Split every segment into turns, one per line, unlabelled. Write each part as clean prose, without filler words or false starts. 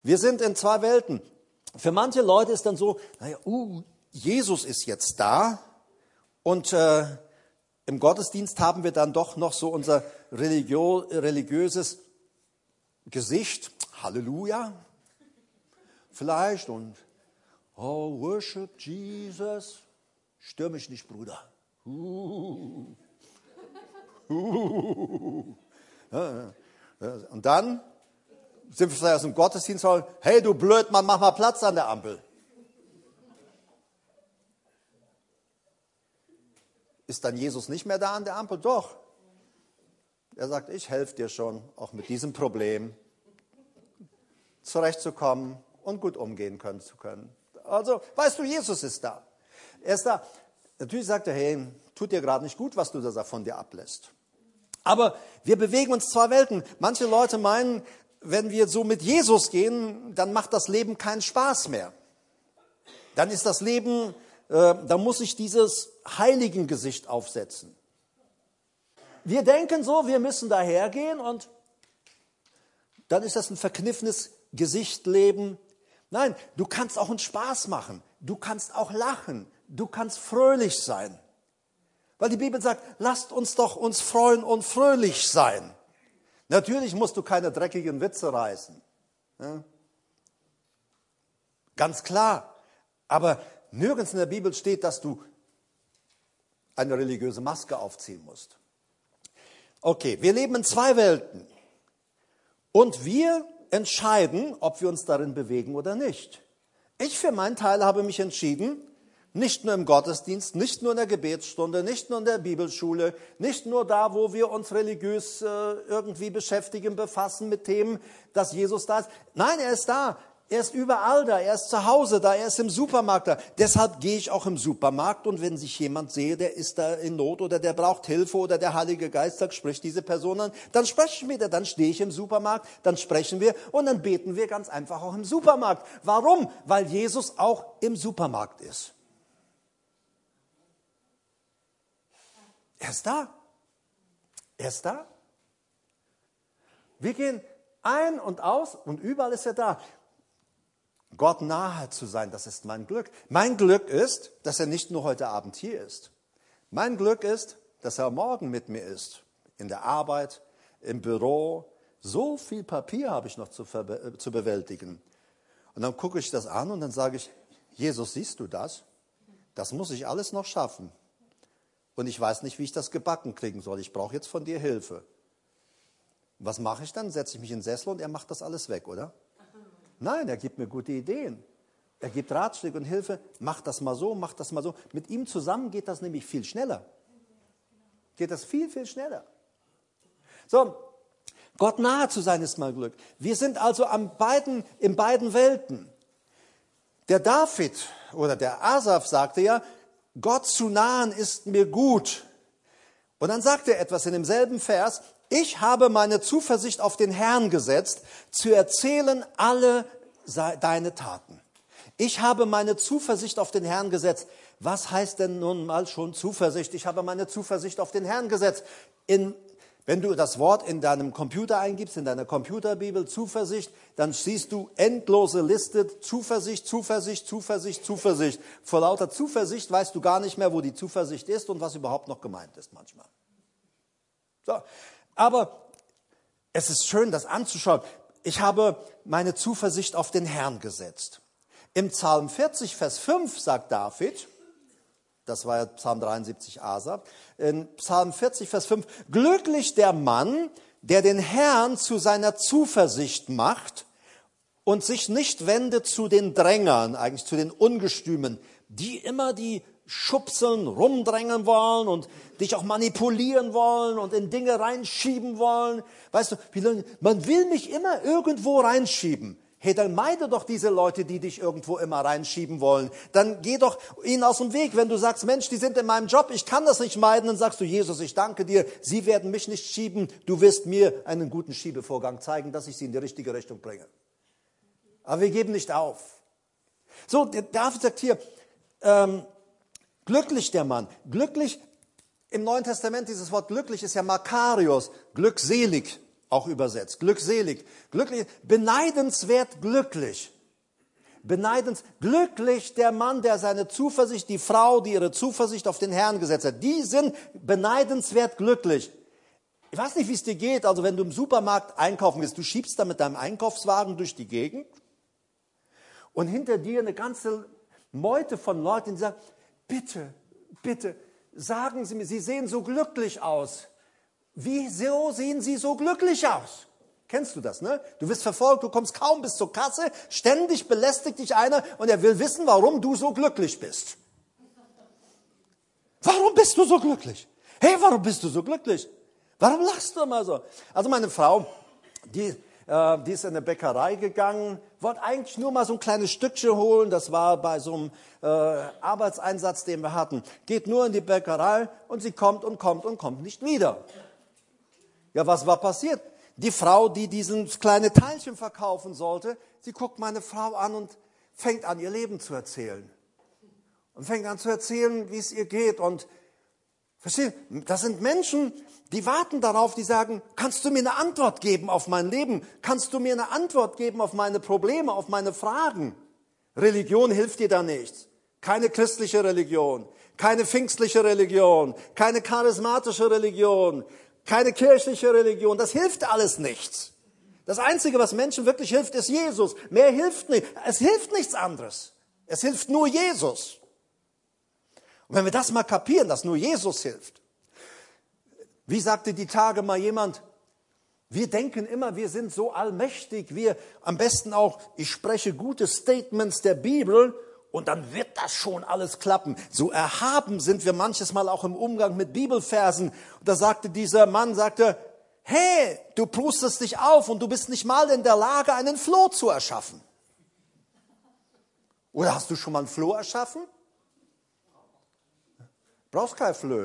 Wir sind in zwei Welten. Für manche Leute ist dann so, naja, Jesus ist jetzt da und im Gottesdienst haben wir dann doch noch so unser religiöses Gesicht, Halleluja, vielleicht und oh, worship Jesus, stör mich nicht, Bruder. Und dann sind wir vielleicht aus dem Gottesdienst und sagen, hey du Blödmann, mach mal Platz an der Ampel. Ist dann Jesus nicht mehr da an der Ampel? Doch. Er sagt, ich helfe dir schon, auch mit diesem Problem zurechtzukommen und gut umgehen zu können. Also, weißt du, Jesus ist da. Er ist da. Natürlich sagt er, hey, tut dir gerade nicht gut, was du da von dir ablässt. Aber wir bewegen uns zwei Welten. Manche Leute meinen, wenn wir so mit Jesus gehen, dann macht das Leben keinen Spaß mehr. Dann ist das Leben, da muss ich dieses Heiligengesicht aufsetzen. Wir denken so, wir müssen dahergehen und dann ist das ein verkniffenes Gesichtleben. Nein, du kannst auch einen Spaß machen. Du kannst auch lachen. Du kannst fröhlich sein. Weil die Bibel sagt, lasst uns doch uns freuen und fröhlich sein. Natürlich musst du keine dreckigen Witze reißen. Ja? Ganz klar. Aber nirgends in der Bibel steht, dass du eine religiöse Maske aufziehen musst. Okay, wir leben in zwei Welten. Und wir entscheiden, ob wir uns darin bewegen oder nicht. Ich für meinen Teil habe mich entschieden, nicht nur im Gottesdienst, nicht nur in der Gebetsstunde, nicht nur in der Bibelschule, nicht nur da, wo wir uns religiös irgendwie beschäftigen, befassen mit Themen, dass Jesus da ist. Nein, er ist da. Er ist überall da. Er ist zu Hause da. Er ist im Supermarkt da. Deshalb gehe ich auch im Supermarkt und wenn sich jemand sehe, der ist da in Not oder der braucht Hilfe oder der Heilige Geist sagt, sprich diese Person an, dann spreche ich mit ihr. Dann stehe ich im Supermarkt, dann sprechen wir und dann beten wir ganz einfach auch im Supermarkt. Warum? Weil Jesus auch im Supermarkt ist. Er ist da. Er ist da. Wir gehen ein und aus und überall ist er da. Gott nahe zu sein, das ist mein Glück. Mein Glück ist, dass er nicht nur heute Abend hier ist. Mein Glück ist, dass er morgen mit mir ist. In der Arbeit, im Büro. So viel Papier habe ich noch zu bewältigen. Und dann gucke ich das an und dann sage ich, Jesus, siehst du das? Das muss ich alles noch schaffen. Und ich weiß nicht, wie ich das gebacken kriegen soll. Ich brauche jetzt von dir Hilfe. Was mache ich dann? Setze ich mich in den Sessel und er macht das alles weg, oder? Nein, er gibt mir gute Ideen. Er gibt Ratschläge und Hilfe. Mach das mal so, mach das mal so. Mit ihm zusammen geht das nämlich viel schneller. Geht das viel, viel schneller. So, Gott nahe zu sein ist mein Glück. Wir sind also in beiden Welten. Der David oder der Asaf sagte ja, Gott zu nahen ist mir gut. Und dann sagt er etwas in demselben Vers, ich habe meine Zuversicht auf den Herrn gesetzt, zu erzählen alle deine Taten. Ich habe meine Zuversicht auf den Herrn gesetzt. Was heißt denn nun mal schon Zuversicht? Ich habe meine Zuversicht auf den Herrn gesetzt. Wenn du das Wort in deinem Computer eingibst, in deiner Computerbibel, Zuversicht, dann siehst du endlose Liste, Zuversicht, Zuversicht, Zuversicht, Zuversicht. Vor lauter Zuversicht weißt du gar nicht mehr, wo die Zuversicht ist und was überhaupt noch gemeint ist manchmal. So. Aber es ist schön, das anzuschauen. Ich habe meine Zuversicht auf den Herrn gesetzt. Im Psalm 40, Vers 5 sagt David, das war ja Psalm 73 Asaf, in Psalm 40, Vers 5, glücklich der Mann, der den Herrn zu seiner Zuversicht macht und sich nicht wendet zu den Drängern, eigentlich zu den Ungestümen, die immer die schubseln, rumdrängen wollen und dich auch manipulieren wollen und in Dinge reinschieben wollen. Weißt du, man will mich immer irgendwo reinschieben. Hey, dann meide doch diese Leute, die dich irgendwo immer reinschieben wollen. Dann geh doch ihnen aus dem Weg. Wenn du sagst, Mensch, die sind in meinem Job, ich kann das nicht meiden, dann sagst du, Jesus, ich danke dir, sie werden mich nicht schieben. Du wirst mir einen guten Schiebevorgang zeigen, dass ich sie in die richtige Richtung bringe. Aber wir geben nicht auf. So, David sagt hier, glücklich der Mann. Glücklich, im Neuen Testament dieses Wort glücklich ist ja Makarios, glückselig. auch übersetzt. Glückselig, glücklich, beneidenswert glücklich. Glücklich der Mann, der seine Zuversicht, die Frau, die ihre Zuversicht auf den Herrn gesetzt hat. Die sind beneidenswert glücklich. Ich weiß nicht, wie es dir geht, also wenn du im Supermarkt einkaufen gehst, du schiebst da mit deinem Einkaufswagen durch die Gegend und hinter dir eine ganze Meute von Leuten, die sagen, bitte, bitte, sagen Sie mir, Sie sehen so glücklich aus. Wieso sehen Sie so glücklich aus? Kennst du das, ne? Du wirst verfolgt, du kommst kaum bis zur Kasse, ständig belästigt dich einer und er will wissen, warum du so glücklich bist. Warum bist du so glücklich? Hey, warum bist du so glücklich? Warum lachst du immer so? Also meine Frau, die ist in eine Bäckerei gegangen, wollte eigentlich nur mal so ein kleines Stückchen holen. Das war bei so einem Arbeitseinsatz, den wir hatten. Geht nur in die Bäckerei und sie kommt und kommt und kommt nicht wieder. Ja, was war passiert? Die Frau, die dieses kleine Teilchen verkaufen sollte, sie guckt meine Frau an und fängt an, ihr Leben zu erzählen. Und fängt an zu erzählen, wie es ihr geht. Und versteht, das sind Menschen, die warten darauf, die sagen, kannst du mir eine Antwort geben auf mein Leben? Kannst du mir eine Antwort geben auf meine Probleme, auf meine Fragen? Religion hilft dir da nichts. Keine christliche Religion, keine pfingstliche Religion, keine charismatische Religion, keine kirchliche Religion. Das hilft alles nichts. Das Einzige, was Menschen wirklich hilft, ist Jesus. Mehr hilft nicht. Es hilft nichts anderes. Es hilft nur Jesus. Und wenn wir das mal kapieren, dass nur Jesus hilft. Wie sagte die Tage mal jemand, wir denken immer, wir sind so allmächtig, wir am besten auch, ich spreche gute Statements der Bibel und dann wird das schon alles klappen. So erhaben sind wir manches Mal auch im Umgang mit Bibelversen. Und da sagte dieser Mann, hey, du prustest dich auf und du bist nicht mal in der Lage, einen Floh zu erschaffen. Oder hast du schon mal einen Floh erschaffen? Brauchst kein Floh.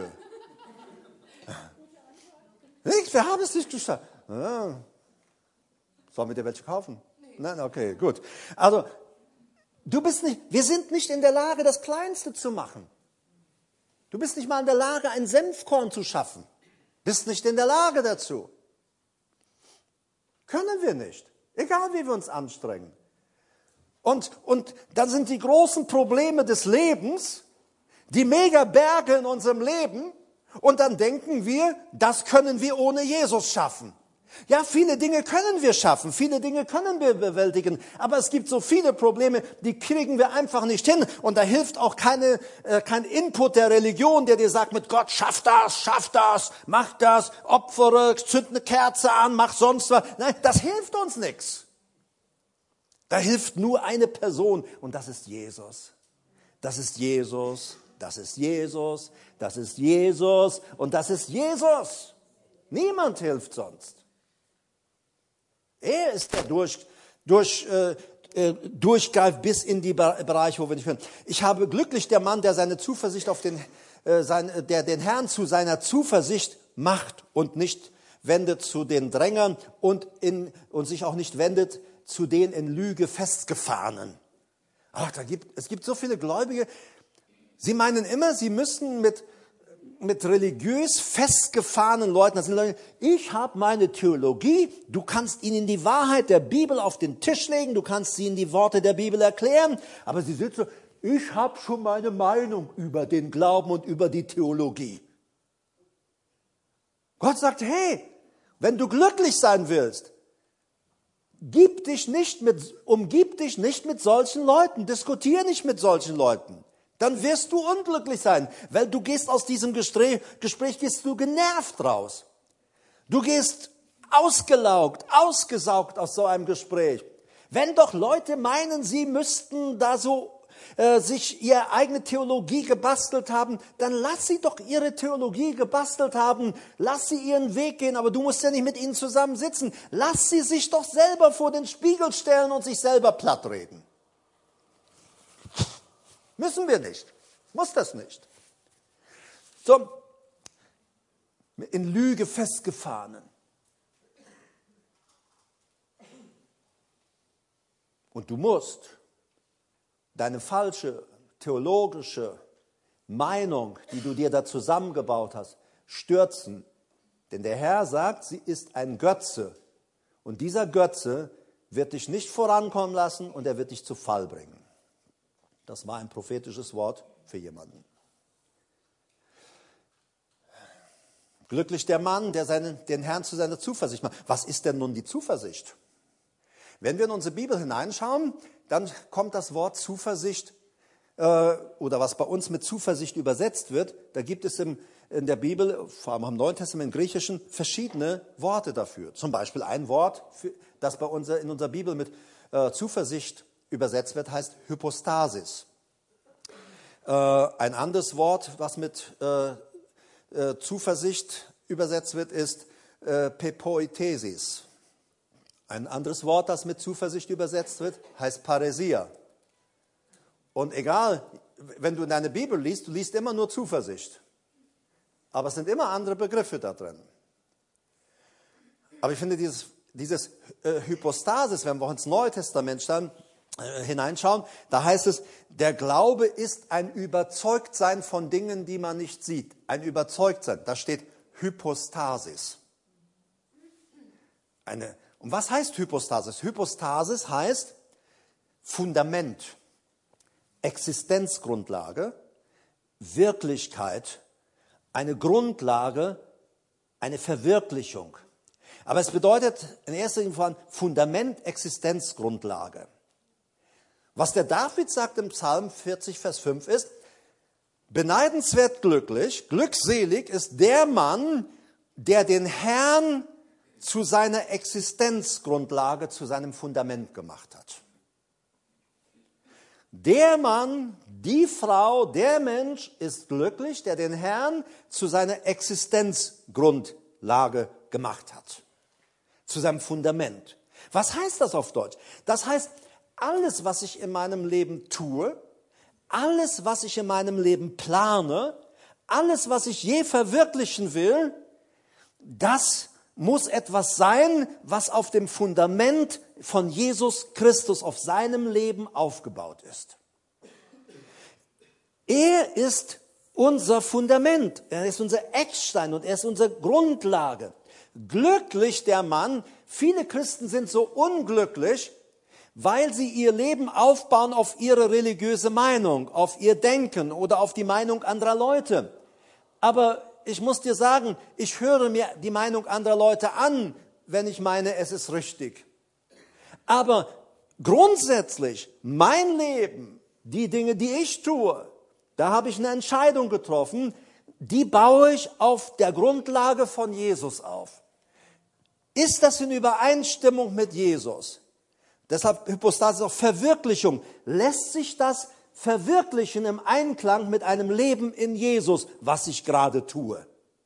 Nicht, wir haben es nicht geschafft. Ja. Sollen wir dir welche kaufen? Nein, okay, gut. Also, wir sind nicht in der Lage, das Kleinste zu machen. Du bist nicht mal in der Lage, ein Senfkorn zu schaffen. Bist nicht in der Lage dazu. Können wir nicht. Egal, wie wir uns anstrengen. Und dann sind die großen Probleme des Lebens, die Megaberge in unserem Leben, und dann denken wir, das können wir ohne Jesus schaffen. Ja, viele Dinge können wir schaffen, viele Dinge können wir bewältigen, aber es gibt so viele Probleme, die kriegen wir einfach nicht hin. Und da hilft auch kein Input der Religion, der dir sagt, mit Gott, schaff das, mach das, opfere, zünd eine Kerze an, mach sonst was. Nein, das hilft uns nichts. Da hilft nur eine Person und das ist Jesus. Das ist Jesus. Das ist Jesus, das ist Jesus und das ist Jesus. Niemand hilft sonst. Er ist der Durchgreif bis in die Bereiche, wo wir nicht können. Ich habe glücklich der Mann, der seine Zuversicht auf der den Herrn zu seiner Zuversicht macht und nicht wendet zu den Drängern und sich auch nicht wendet zu den in Lüge festgefahrenen. Ach, es gibt so viele Gläubige. Sie meinen immer, sie müssen mit religiös festgefahrenen Leuten, das sind Leute, ich habe meine Theologie, du kannst ihnen die Wahrheit der Bibel auf den Tisch legen, du kannst ihnen die Worte der Bibel erklären, aber sie sind so, ich habe schon meine Meinung über den Glauben und über die Theologie. Gott sagt, hey, wenn du glücklich sein willst, umgib dich nicht mit solchen Leuten, diskutiere nicht mit solchen Leuten. Dann wirst du unglücklich sein, weil du gehst aus diesem Gespräch gehst du genervt raus. Du gehst ausgesaugt aus so einem Gespräch. Wenn doch Leute meinen, sie müssten da so sich ihre eigene Theologie gebastelt haben, dann lass sie doch ihre Theologie gebastelt haben, lass sie ihren Weg gehen, aber du musst ja nicht mit ihnen zusammen sitzen. Lass sie sich doch selber vor den Spiegel stellen und sich selber plattreden. Müssen wir nicht. Muss das nicht. So, in Lüge festgefahren. Und du musst deine falsche theologische Meinung, die du dir da zusammengebaut hast, stürzen. Denn der Herr sagt, sie ist ein Götze, Und dieser Götze wird dich nicht vorankommen lassen und er wird dich zu Fall bringen. Das war ein prophetisches Wort für jemanden. Glücklich der Mann, der den Herrn zu seiner Zuversicht macht. Was ist denn nun die Zuversicht? Wenn wir in unsere Bibel hineinschauen, dann kommt das Wort Zuversicht oder was bei uns mit Zuversicht übersetzt wird, da gibt es in der Bibel, vor allem im Neuen Testament im Griechischen, verschiedene Worte dafür. Zum Beispiel ein Wort, das bei uns in unserer Bibel mit Zuversicht übersetzt wird, heißt Hypostasis. Ein anderes Wort, was mit Zuversicht übersetzt wird, ist Pepoithesis. Ein anderes Wort, das mit Zuversicht übersetzt wird, heißt Paresia. Und egal, wenn du in deine Bibel liest, du liest immer nur Zuversicht. Aber es sind immer andere Begriffe da drin. Aber ich finde dieses Hypostasis, wenn wir ins Neue Testament dann hineinschauen, da heißt es, der Glaube ist ein Überzeugtsein von Dingen, die man nicht sieht. Ein Überzeugtsein, da steht Hypostasis. Und was heißt Hypostasis? Hypostasis heißt Fundament, Existenzgrundlage, Wirklichkeit, eine Grundlage, eine Verwirklichung. Aber es bedeutet in erster Linie Fundament, Existenzgrundlage. Was der David sagt im Psalm 40, Vers 5 ist, beneidenswert glücklich, glückselig ist der Mann, der den Herrn zu seiner Existenzgrundlage, zu seinem Fundament gemacht hat. Der Mann, die Frau, der Mensch ist glücklich, der den Herrn zu seiner Existenzgrundlage gemacht hat, zu seinem Fundament. Was heißt das auf Deutsch? Das heißt, alles, was ich in meinem Leben tue, alles, was ich in meinem Leben plane, alles, was ich je verwirklichen will, das muss etwas sein, was auf dem Fundament von Jesus Christus, auf seinem Leben aufgebaut ist. Er ist unser Fundament, er ist unser Eckstein und er ist unsere Grundlage. Glücklich der Mann, viele Christen sind so unglücklich, weil sie ihr Leben aufbauen auf ihre religiöse Meinung, auf ihr Denken oder auf die Meinung anderer Leute. Aber ich muss dir sagen, ich höre mir die Meinung anderer Leute an, wenn ich meine, es ist richtig. Aber grundsätzlich, mein Leben, die Dinge, die ich tue, da habe ich eine Entscheidung getroffen, die baue ich auf der Grundlage von Jesus auf. Ist das in Übereinstimmung mit Jesus? Deshalb Hypostasis auch Verwirklichung. Lässt sich das verwirklichen im Einklang mit einem Leben in Jesus, was ich gerade tue?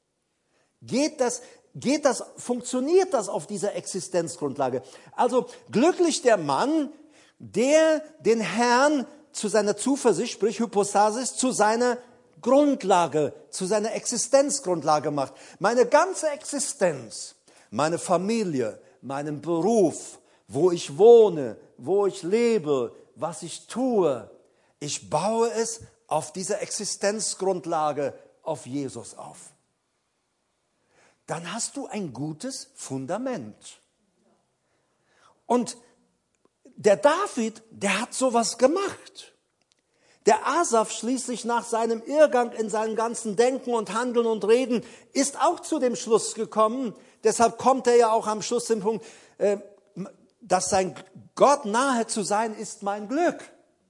Funktioniert das auf dieser Existenzgrundlage? Also glücklich der Mann, der den Herrn zu seiner Zuversicht, sprich Hypostasis, zu seiner Grundlage, zu seiner Existenzgrundlage macht. Meine ganze Existenz, meine Familie, meinen Beruf, wo ich wohne, wo ich lebe, was ich tue, ich baue es auf dieser Existenzgrundlage auf Jesus auf. Dann hast du ein gutes Fundament. Und der David, der hat sowas gemacht. Der Asaf schließlich nach seinem Irrgang in seinem ganzen Denken und Handeln und Reden ist auch zu dem Schluss gekommen. Deshalb kommt er ja auch am Schluss zum Punkt, dass sein Gott nahe zu sein ist mein Glück.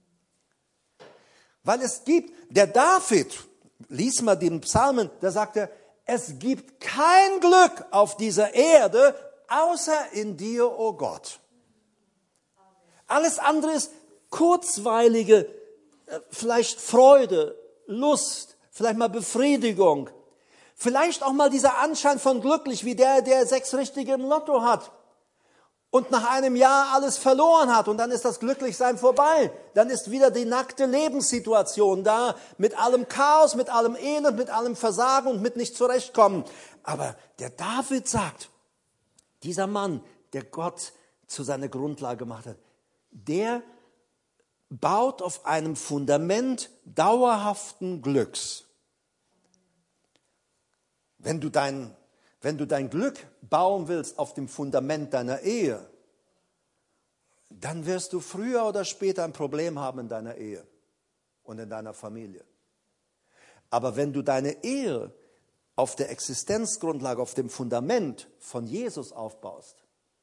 Weil es gibt, der David, lies mal den Psalmen, da sagt er, es gibt kein Glück auf dieser Erde, außer in dir, o Gott. Alles andere ist kurzweilige, vielleicht Freude, Lust, vielleicht mal Befriedigung. Vielleicht auch mal dieser Anschein von glücklich, wie der 6 Richtige im Lotto hat. Und nach einem Jahr alles verloren hat und dann ist das Glücklichsein vorbei. Dann ist wieder die nackte Lebenssituation da, mit allem Chaos, mit allem Elend, mit allem Versagen und mit nicht zurechtkommen. Aber der David sagt, dieser Mann, der Gott zu seiner Grundlage gemacht hat, der baut auf einem Fundament dauerhaften Glücks. Wenn du dein Wenn du dein Glück bauen willst auf dem Fundament deiner Ehe, dann wirst du früher oder später ein Problem haben in deiner Ehe und in deiner Familie. Aber wenn du deine Ehe auf der Existenzgrundlage, auf dem Fundament von Jesus aufbaust,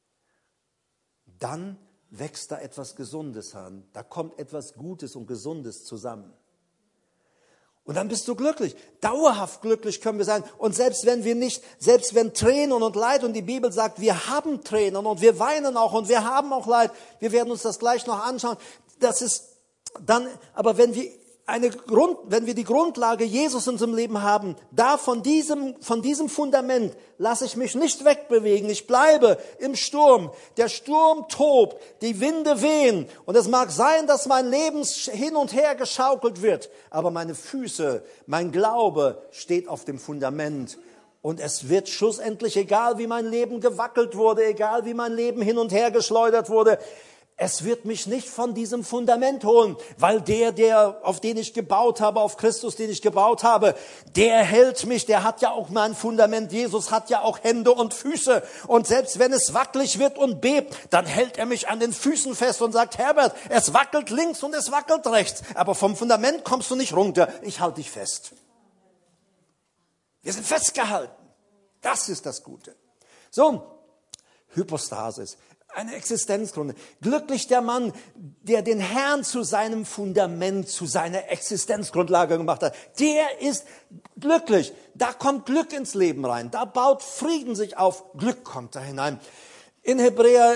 dann wächst da etwas Gesundes an. Da kommt etwas Gutes und Gesundes zusammen. Und dann bist du glücklich. Dauerhaft glücklich können wir sein. Und selbst wenn Tränen und Leid, und die Bibel sagt, wir haben Tränen und wir weinen auch und wir haben auch Leid. Wir werden uns das gleich noch anschauen. Das ist dann, aber wenn wir die Grundlage Jesus in unserem Leben haben, da von diesem Fundament lasse ich mich nicht wegbewegen. Ich bleibe im Sturm. Der Sturm tobt, die Winde wehen. Und es mag sein, dass mein Leben hin und her geschaukelt wird. Aber meine Füße, mein Glaube steht auf dem Fundament. Und es wird schlussendlich, egal wie mein Leben gewackelt wurde, egal wie mein Leben hin und her geschleudert wurde, es wird mich nicht von diesem Fundament holen, weil auf den ich gebaut habe, auf Christus, den ich gebaut habe, der hält mich, der hat ja auch mein Fundament. Jesus hat ja auch Hände und Füße. Und selbst wenn es wackelig wird und bebt, dann hält er mich an den Füßen fest und sagt, Herbert, es wackelt links und es wackelt rechts. Aber vom Fundament kommst du nicht runter. Ich halte dich fest. Wir sind festgehalten. Das ist das Gute. So, Hypostasis. Eine Existenzgründe. Glücklich der Mann, der den Herrn zu seinem Fundament, zu seiner Existenzgrundlage gemacht hat. Der ist glücklich. Da kommt Glück ins Leben rein. Da baut Frieden sich auf. Glück kommt da hinein. In Hebräer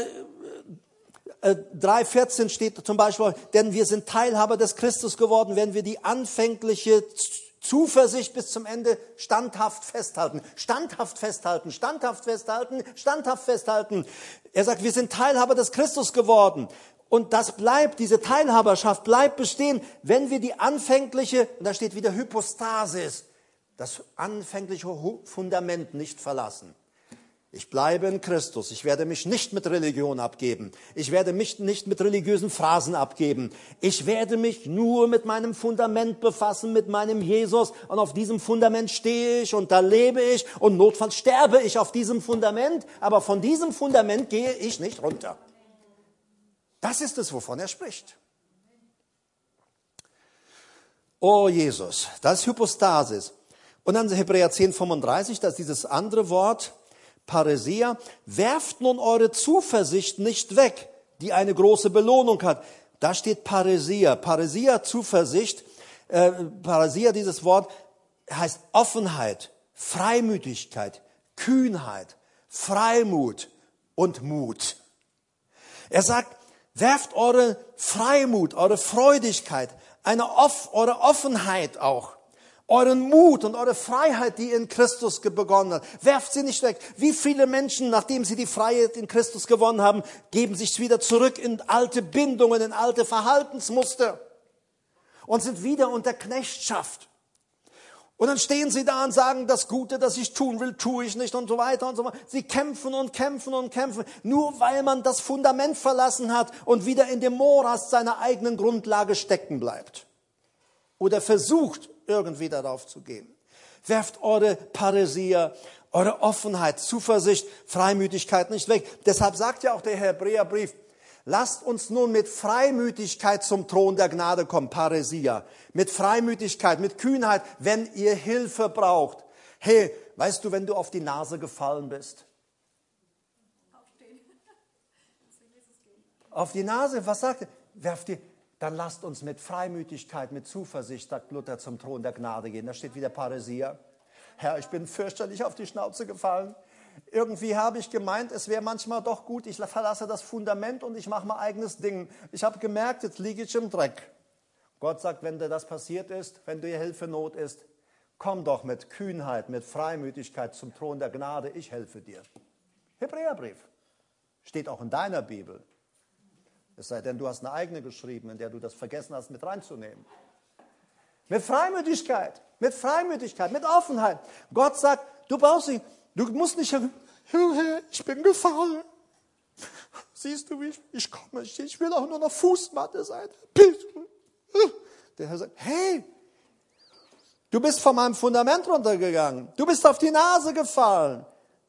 3,14 steht zum Beispiel, denn wir sind Teilhaber des Christus geworden, wenn wir die anfängliche Zuversicht bis zum Ende standhaft festhalten. Standhaft festhalten, standhaft festhalten, standhaft festhalten. Er sagt, wir sind Teilhaber des Christus geworden. Und das bleibt, diese Teilhaberschaft bleibt bestehen, wenn wir die anfängliche, und da steht wieder Hypostasis, das anfängliche Fundament nicht verlassen. Ich bleibe in Christus. Ich werde mich nicht mit Religion abgeben. Ich werde mich nicht mit religiösen Phrasen abgeben. Ich werde mich nur mit meinem Fundament befassen, mit meinem Jesus. Und auf diesem Fundament stehe ich und da lebe ich. Und notfalls sterbe ich auf diesem Fundament. Aber von diesem Fundament gehe ich nicht runter. Das ist es, wovon er spricht. Oh Jesus, das ist Hypostasis. Und dann Hebräer 10,35, das ist dieses andere Wort, Paresia, werft nun eure Zuversicht nicht weg, die eine große Belohnung hat. Da steht Paresia. Paresia, Zuversicht. Paresia, dieses Wort, heißt Offenheit, Freimütigkeit, Kühnheit, Freimut und Mut. Er sagt, werft eure Freimut, eure Freudigkeit, eure Offenheit auch, euren Mut und eure Freiheit, die in Christus begonnen hat. Werft sie nicht weg. Wie viele Menschen, nachdem sie die Freiheit in Christus gewonnen haben, geben sich wieder zurück in alte Bindungen, in alte Verhaltensmuster und sind wieder unter Knechtschaft. Und dann stehen sie da und sagen, das Gute, das ich tun will, tue ich nicht und so weiter und so weiter. Sie kämpfen und kämpfen und kämpfen, nur weil man das Fundament verlassen hat und wieder in dem Morast seiner eigenen Grundlage stecken bleibt. Oder versucht, irgendwie darauf zu gehen. Werft eure Paresia, eure Offenheit, Zuversicht, Freimütigkeit nicht weg. Deshalb sagt ja auch der Hebräerbrief, lasst uns nun mit Freimütigkeit zum Thron der Gnade kommen, Paresia. Mit Freimütigkeit, mit Kühnheit, wenn ihr Hilfe braucht. Hey, weißt du, wenn du auf die Nase gefallen bist? Aufstehen. Auf die Nase, was sagt er? Werft ihr. Dann lasst uns mit Freimütigkeit, mit Zuversicht, sagt Luther, zum Thron der Gnade gehen. Da steht wieder Paresia. Herr, ich bin fürchterlich auf die Schnauze gefallen. Irgendwie habe ich gemeint, es wäre manchmal doch gut, ich verlasse das Fundament und ich mache mein eigenes Ding. Ich habe gemerkt, jetzt liege ich im Dreck. Gott sagt, wenn dir das passiert ist, wenn dir Hilfe Not ist, komm doch mit Kühnheit, mit Freimütigkeit zum Thron der Gnade, ich helfe dir. Hebräerbrief. Steht auch in deiner Bibel. Es sei denn, du hast eine eigene geschrieben, in der du das vergessen hast, mit reinzunehmen. Mit Freimütigkeit, mit Offenheit. Gott sagt, du musst nicht, ich bin gefallen. Siehst du, wie ich komme, ich will auch nur eine Fußmatte sein. Bitte. Der Herr sagt, hey, du bist von meinem Fundament runtergegangen. Du bist auf die Nase gefallen.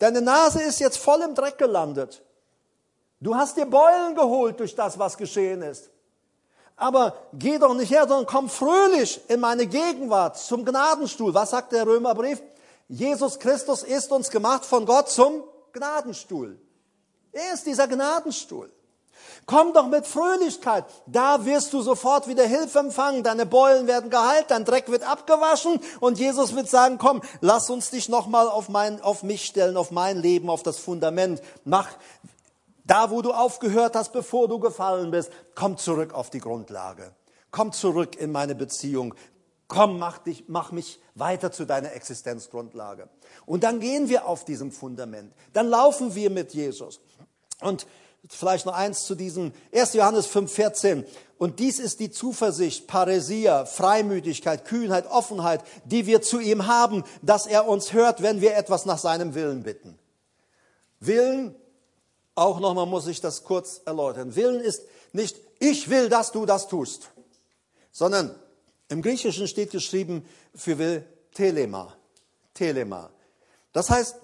Deine Nase ist jetzt voll im Dreck gelandet. Du hast dir Beulen geholt durch das, was geschehen ist. Aber geh doch nicht her, sondern komm fröhlich in meine Gegenwart zum Gnadenstuhl. Was sagt der Römerbrief? Jesus Christus ist uns gemacht von Gott zum Gnadenstuhl. Er ist dieser Gnadenstuhl. Komm doch mit Fröhlichkeit. Da wirst du sofort wieder Hilfe empfangen. Deine Beulen werden geheilt, dein Dreck wird abgewaschen. Und Jesus wird sagen, komm, lass uns dich nochmal auf mich stellen, auf mein Leben, auf das Fundament. Mach da, wo du aufgehört hast, bevor du gefallen bist. Komm zurück auf die Grundlage. Komm zurück in meine Beziehung. Komm, mach mich weiter zu deiner Existenzgrundlage. Und dann gehen wir auf diesem Fundament. Dann laufen wir mit Jesus. Und vielleicht noch eins zu diesem 1. Johannes 5,14. Und dies ist die Zuversicht, Paresia, Freimütigkeit, Kühnheit, Offenheit, die wir zu ihm haben, dass er uns hört, wenn wir etwas nach seinem Willen bitten. Willen, auch nochmal muss ich das kurz erläutern. Willen ist nicht, ich will, dass du das tust, sondern im Griechischen steht geschrieben für will Telema. Telema. Das heißt,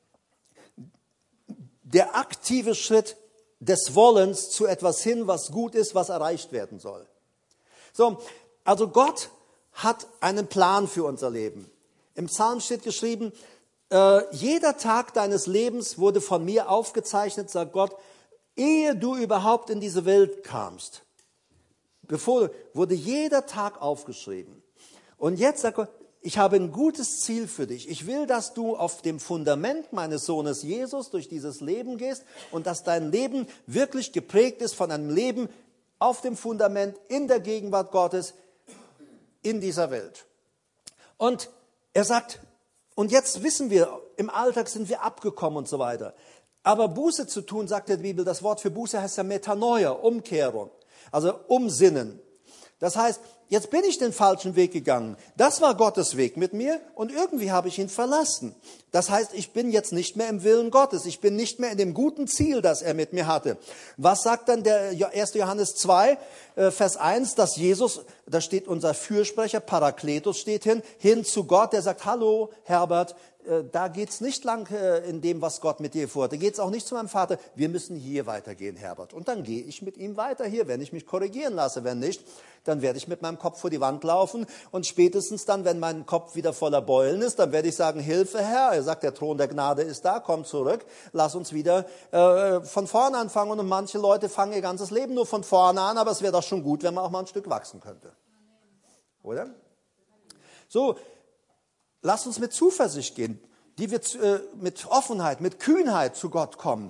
der aktive Schritt des Wollens zu etwas hin, was gut ist, was erreicht werden soll. So, also Gott hat einen Plan für unser Leben. Im Psalm steht geschrieben, jeder Tag deines Lebens wurde von mir aufgezeichnet, sagt Gott, ehe du überhaupt in diese Welt kamst. Wurde jeder Tag aufgeschrieben. Und jetzt sagt Gott, ich habe ein gutes Ziel für dich. Ich will, dass du auf dem Fundament meines Sohnes Jesus durch dieses Leben gehst und dass dein Leben wirklich geprägt ist von einem Leben auf dem Fundament in der Gegenwart Gottes in dieser Welt. Und er sagt, und jetzt wissen wir, im Alltag sind wir abgekommen und so weiter. Aber Buße zu tun, sagt die Bibel, das Wort für Buße heißt ja Metanoia, Umkehrung, also Umsinnen. Das heißt, jetzt bin ich den falschen Weg gegangen. Das war Gottes Weg mit mir und irgendwie habe ich ihn verlassen. Das heißt, ich bin jetzt nicht mehr im Willen Gottes. Ich bin nicht mehr in dem guten Ziel, das er mit mir hatte. Was sagt dann der 1. Johannes 2, Vers 1, dass Jesus, da steht unser Fürsprecher, Parakletos steht hin zu Gott, der sagt, hallo Herbert, da geht's nicht lang in dem, was Gott mit dir vorhat. Da geht's auch nicht zu meinem Vater. Wir müssen hier weitergehen, Herbert. Und dann gehe ich mit ihm weiter hier, wenn ich mich korrigieren lasse. Wenn nicht, dann werde ich mit meinem Kopf vor die Wand laufen. Und spätestens dann, wenn mein Kopf wieder voller Beulen ist, dann werde ich sagen, Hilfe, Herr. Er sagt, der Thron der Gnade ist da, komm zurück. Lass uns wieder von vorne anfangen. Und manche Leute fangen ihr ganzes Leben nur von vorne an. Aber es wäre doch schon gut, wenn man auch mal ein Stück wachsen könnte. Oder? So. Lass uns mit Zuversicht gehen, die wir mit Offenheit, mit Kühnheit zu Gott kommen.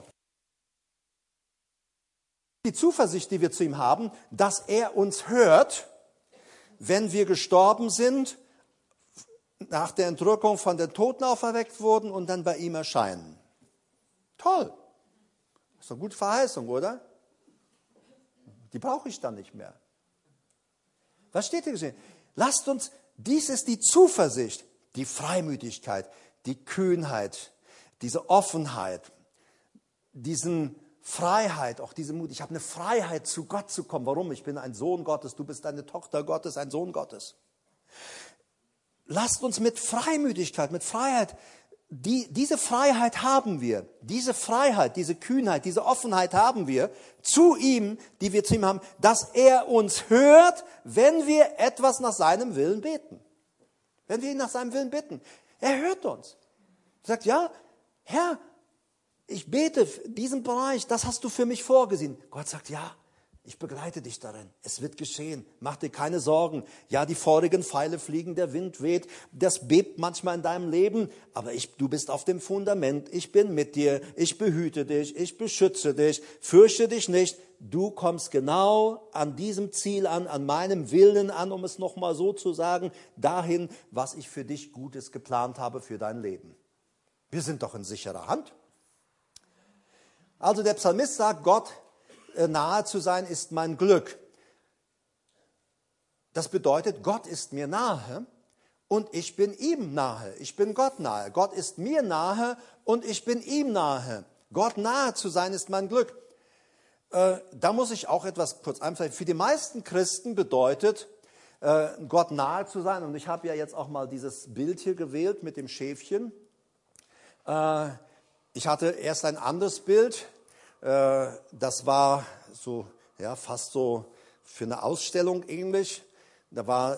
Die Zuversicht, die wir zu ihm haben, dass er uns hört, wenn wir gestorben sind, nach der Entrückung von den Toten auferweckt wurden und dann bei ihm erscheinen. Toll. Das ist eine gute Verheißung, oder? Die brauche ich dann nicht mehr. Was steht hier geschrieben? Lasst uns, dies ist die Zuversicht, die Freimütigkeit, die Kühnheit, diese Offenheit, diesen Freiheit, auch diese Mut. Ich habe eine Freiheit, zu Gott zu kommen. Warum? Ich bin ein Sohn Gottes, du bist eine Tochter Gottes, ein Sohn Gottes. Lasst uns mit Freimütigkeit, mit Freiheit, diese Freiheit haben wir, diese Freiheit, diese Kühnheit, diese Offenheit haben wir zu ihm, die wir zu ihm haben, dass er uns hört, wenn wir etwas nach seinem Willen beten. Wenn wir ihn nach seinem Willen bitten. Er hört uns. Er sagt, ja, Herr, ich bete diesen Bereich, das hast du für mich vorgesehen. Gott sagt, ja, ich begleite dich darin. Es wird geschehen. Mach dir keine Sorgen. Ja, die feurigen Pfeile fliegen, der Wind weht, das bebt manchmal in deinem Leben, aber du bist auf dem Fundament. Ich bin mit dir, ich behüte dich, ich beschütze dich, fürchte dich nicht. Du kommst genau an diesem Ziel an meinem Willen an, um es nochmal so zu sagen, dahin, was ich für dich Gutes geplant habe für dein Leben. Wir sind doch in sicherer Hand. Also der Psalmist sagt, Gott nahe zu sein ist mein Glück. Das bedeutet, Gott ist mir nahe und ich bin ihm nahe. Ich bin Gott nahe. Gott ist mir nahe und ich bin ihm nahe. Gott nahe zu sein ist mein Glück. Da muss ich auch etwas kurz einfügen. Für die meisten Christen bedeutet, Gott nahe zu sein, und ich habe ja jetzt auch mal dieses Bild hier gewählt mit dem Schäfchen. Ich hatte erst ein anderes Bild. Das war so, ja, fast so für eine Ausstellung ähnlich. Da war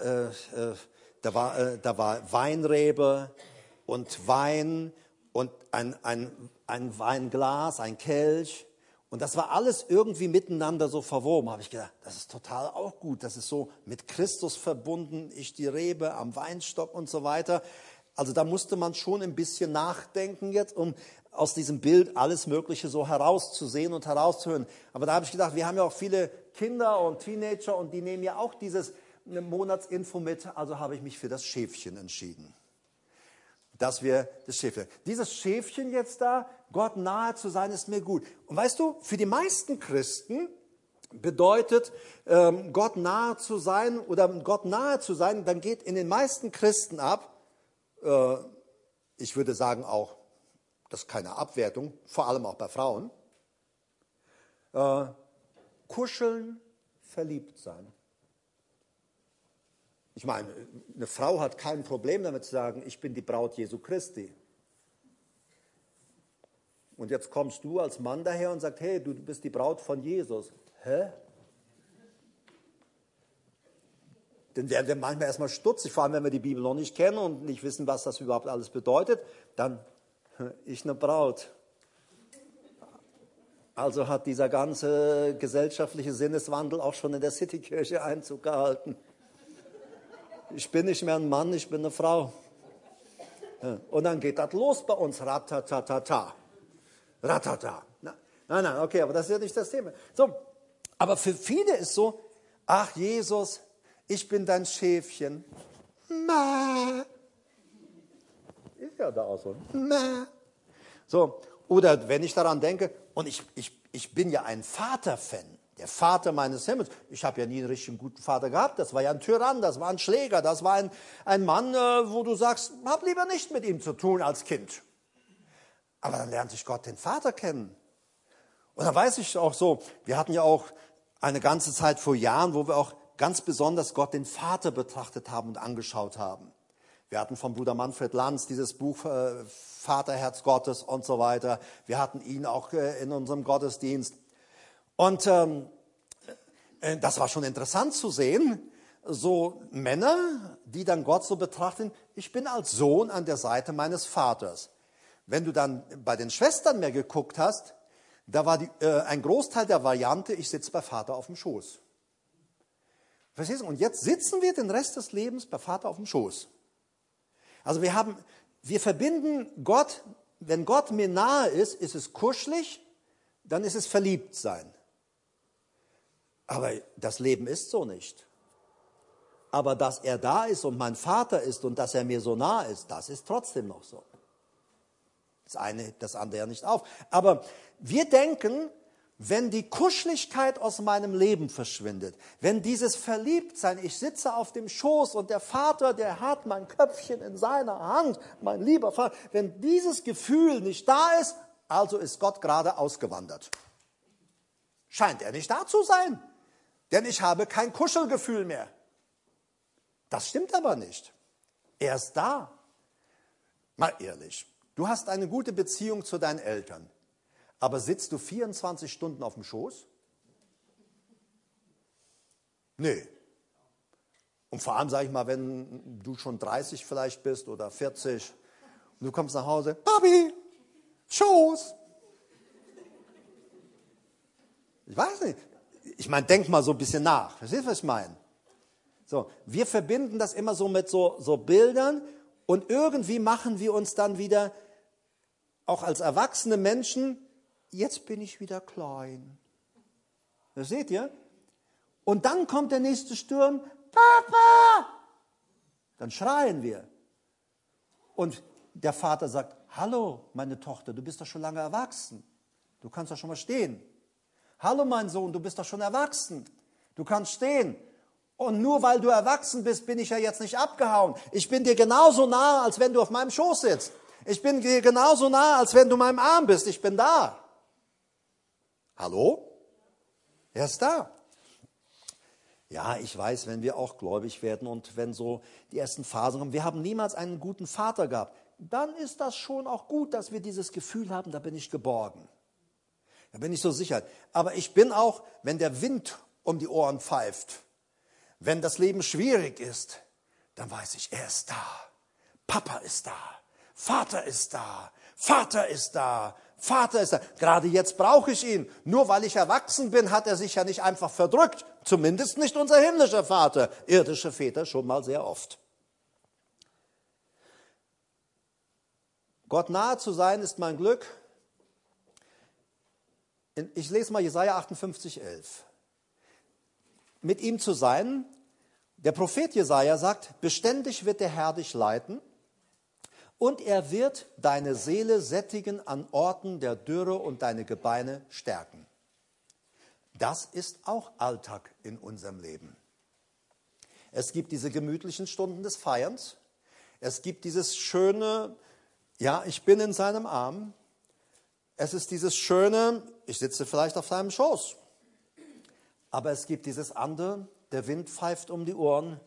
Weinrebe und Wein und ein Weinglas, ein Kelch. Und das war alles irgendwie miteinander so verwoben. Habe ich gedacht, das ist total auch gut. Das ist so mit Christus verbunden, ich die Rebe am Weinstock und so weiter. Also da musste man schon ein bisschen nachdenken jetzt, um aus diesem Bild alles Mögliche so herauszusehen und herauszuhören. Aber da habe ich gedacht, wir haben ja auch viele Kinder und Teenager und die nehmen ja auch dieses Monatsinfo mit. Also habe ich mich für das Schäfchen entschieden. Dieses Schäfchen jetzt da, Gott nahe zu sein, ist mir gut. Und weißt du, für die meisten Christen bedeutet Gott nahe zu sein oder Gott nahe zu sein, dann geht in den meisten Christen ab, ich würde sagen auch, das ist keine Abwertung, vor allem auch bei Frauen, kuscheln, verliebt sein. Ich meine, eine Frau hat kein Problem damit zu sagen, ich bin die Braut Jesu Christi. Und jetzt kommst du als Mann daher und sagst, hey, du bist die Braut von Jesus. Hä? Dann werden wir manchmal erstmal stutzig, vor allem wenn wir die Bibel noch nicht kennen und nicht wissen, was das überhaupt alles bedeutet. Dann, ich eine Braut. Also hat dieser ganze gesellschaftliche Sinneswandel auch schon in der Citykirche Einzug gehalten. Ich bin nicht mehr ein Mann, ich bin eine Frau. Und dann geht das los bei uns. Ratatatata. Ratata. Nein, okay, aber das ist ja nicht das Thema. So, aber für viele ist so, ach Jesus, ich bin dein Schäfchen. Ma. Ist ja da auch so. Ma. So, oder wenn ich daran denke, und ich bin ja ein Vater-Fan. Der Vater meines Himmels. Ich habe ja nie einen richtigen guten Vater gehabt. Das war ja ein Tyrann, das war ein Schläger, das war ein Mann, wo du sagst, hab lieber nicht mit ihm zu tun als Kind. Aber dann lernt sich Gott den Vater kennen. Und dann weiß ich auch so, wir hatten ja auch eine ganze Zeit vor Jahren, wo wir auch ganz besonders Gott den Vater betrachtet haben und angeschaut haben. Wir hatten vom Bruder Manfred Lanz dieses Buch Vaterherz Gottes und so weiter. Wir hatten ihn auch in unserem Gottesdienst. Und das war schon interessant zu sehen, so Männer, die dann Gott so betrachten, ich bin als Sohn an der Seite meines Vaters. Wenn du dann bei den Schwestern mehr geguckt hast, da war ein Großteil der Variante, ich sitze bei Vater auf dem Schoß. Verstehst du? Und jetzt sitzen wir den Rest des Lebens bei Vater auf dem Schoß. Also wir verbinden Gott, wenn Gott mir nahe ist es kuschelig, dann ist es Verliebtsein. Aber das Leben ist so nicht. Aber dass er da ist und mein Vater ist und dass er mir so nah ist, das ist trotzdem noch so. Das eine, das andere ja nicht auf. Aber wir denken, wenn die Kuscheligkeit aus meinem Leben verschwindet, wenn dieses Verliebtsein, ich sitze auf dem Schoß und der Vater, der hat mein Köpfchen in seiner Hand, mein lieber Vater, wenn dieses Gefühl nicht da ist, also ist Gott gerade ausgewandert. Scheint er nicht da zu sein. Denn ich habe kein Kuschelgefühl mehr. Das stimmt aber nicht. Er ist da. Mal ehrlich, du hast eine gute Beziehung zu deinen Eltern, aber sitzt du 24 Stunden auf dem Schoß? Nee. Und vor allem, sage ich mal, wenn du schon 30 vielleicht bist oder 40 und du kommst nach Hause, Papi, Schoß. Ich weiß nicht. Ich meine, denk mal so ein bisschen nach. Verstehst du, was ich meine? So, wir verbinden das immer so mit so Bildern und irgendwie machen wir uns dann wieder, auch als erwachsene Menschen, jetzt bin ich wieder klein. Das seht ihr? Und dann kommt der nächste Sturm, Papa! Dann schreien wir. Und der Vater sagt, hallo, meine Tochter, du bist doch schon lange erwachsen. Du kannst doch schon mal stehen. Hallo, mein Sohn, du bist doch schon erwachsen. Du kannst stehen. Und nur weil du erwachsen bist, bin ich ja jetzt nicht abgehauen. Ich bin dir genauso nah, als wenn du auf meinem Schoß sitzt. Ich bin dir genauso nah, als wenn du in meinem Arm bist. Ich bin da. Hallo? Er ist da. Ja, ich weiß, wenn wir auch gläubig werden und wenn so die ersten Phasen kommen, wir haben niemals einen guten Vater gehabt. dann ist das schon auch gut, dass wir dieses Gefühl haben, da bin ich geborgen. Da bin ich so sicher. Aber ich bin auch, wenn der Wind um die Ohren pfeift, wenn das Leben schwierig ist, dann weiß ich, er ist da. Papa ist da. Vater ist da. Vater ist da. Vater ist da. Gerade jetzt brauche ich ihn. Nur weil ich erwachsen bin, hat er sich ja nicht einfach verdrückt. Zumindest nicht unser himmlischer Vater. Irdische Väter schon mal sehr oft. Gott nahe zu sein ist mein Glück. Ich lese mal Jesaja 58,11. Mit ihm zu sein, der Prophet Jesaja sagt, beständig wird der Herr dich leiten und er wird deine Seele sättigen an Orten der Dürre und deine Gebeine stärken. Das ist auch Alltag in unserem Leben. Es gibt diese gemütlichen Stunden des Feierns. Es gibt dieses schöne, ja, ich bin in seinem Arm. Es ist dieses schöne, ich sitze vielleicht auf seinem Schoß. Aber es gibt dieses andere, der Wind pfeift um die Ohren.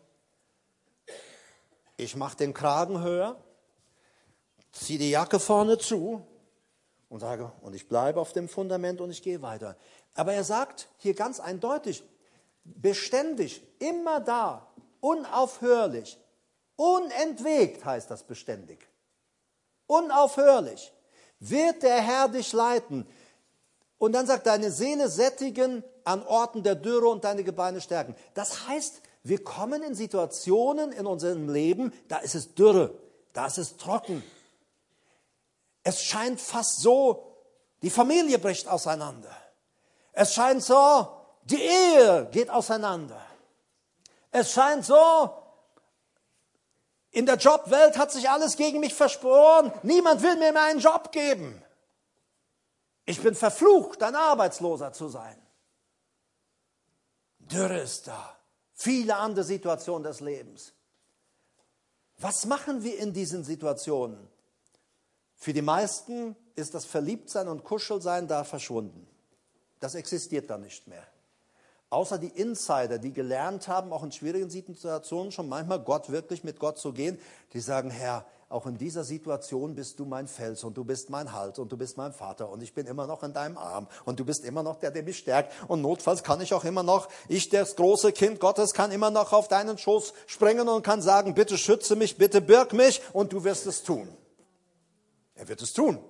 Ich mache den Kragen höher, ziehe die Jacke vorne zu und sage, und ich bleibe auf dem Fundament und ich gehe weiter. Aber er sagt hier ganz eindeutig, beständig, immer da, unaufhörlich, unentwegt heißt das beständig. Unaufhörlich wird der Herr dich leiten. Und dann sagt, deine Seele sättigen an Orten der Dürre und deine Gebeine stärken. Das heißt, wir kommen in Situationen in unserem Leben, da ist es Dürre, da ist es trocken. Es scheint fast so, die Familie bricht auseinander. Es scheint so, die Ehe geht auseinander. Es scheint so, in der Jobwelt hat sich alles gegen mich verschworen. Niemand will mir mehr einen Job geben. Ich bin verflucht, ein Arbeitsloser zu sein. Dürre ist da. Viele andere Situationen des Lebens. Was machen wir in diesen Situationen? Für die meisten ist das Verliebtsein und Kuschelsein da verschwunden. Das existiert da nicht mehr. Außer die Insider, die gelernt haben, auch in schwierigen Situationen schon manchmal mit Gott zu gehen, die sagen, Herr, auch in dieser Situation bist du mein Fels und du bist mein Halt und du bist mein Vater und ich bin immer noch in deinem Arm und du bist immer noch der, der mich stärkt und notfalls kann ich auch immer noch, das große Kind Gottes, kann immer noch auf deinen Schoß springen und kann sagen, bitte schütze mich, bitte birg mich und du wirst es tun. Er wird es tun.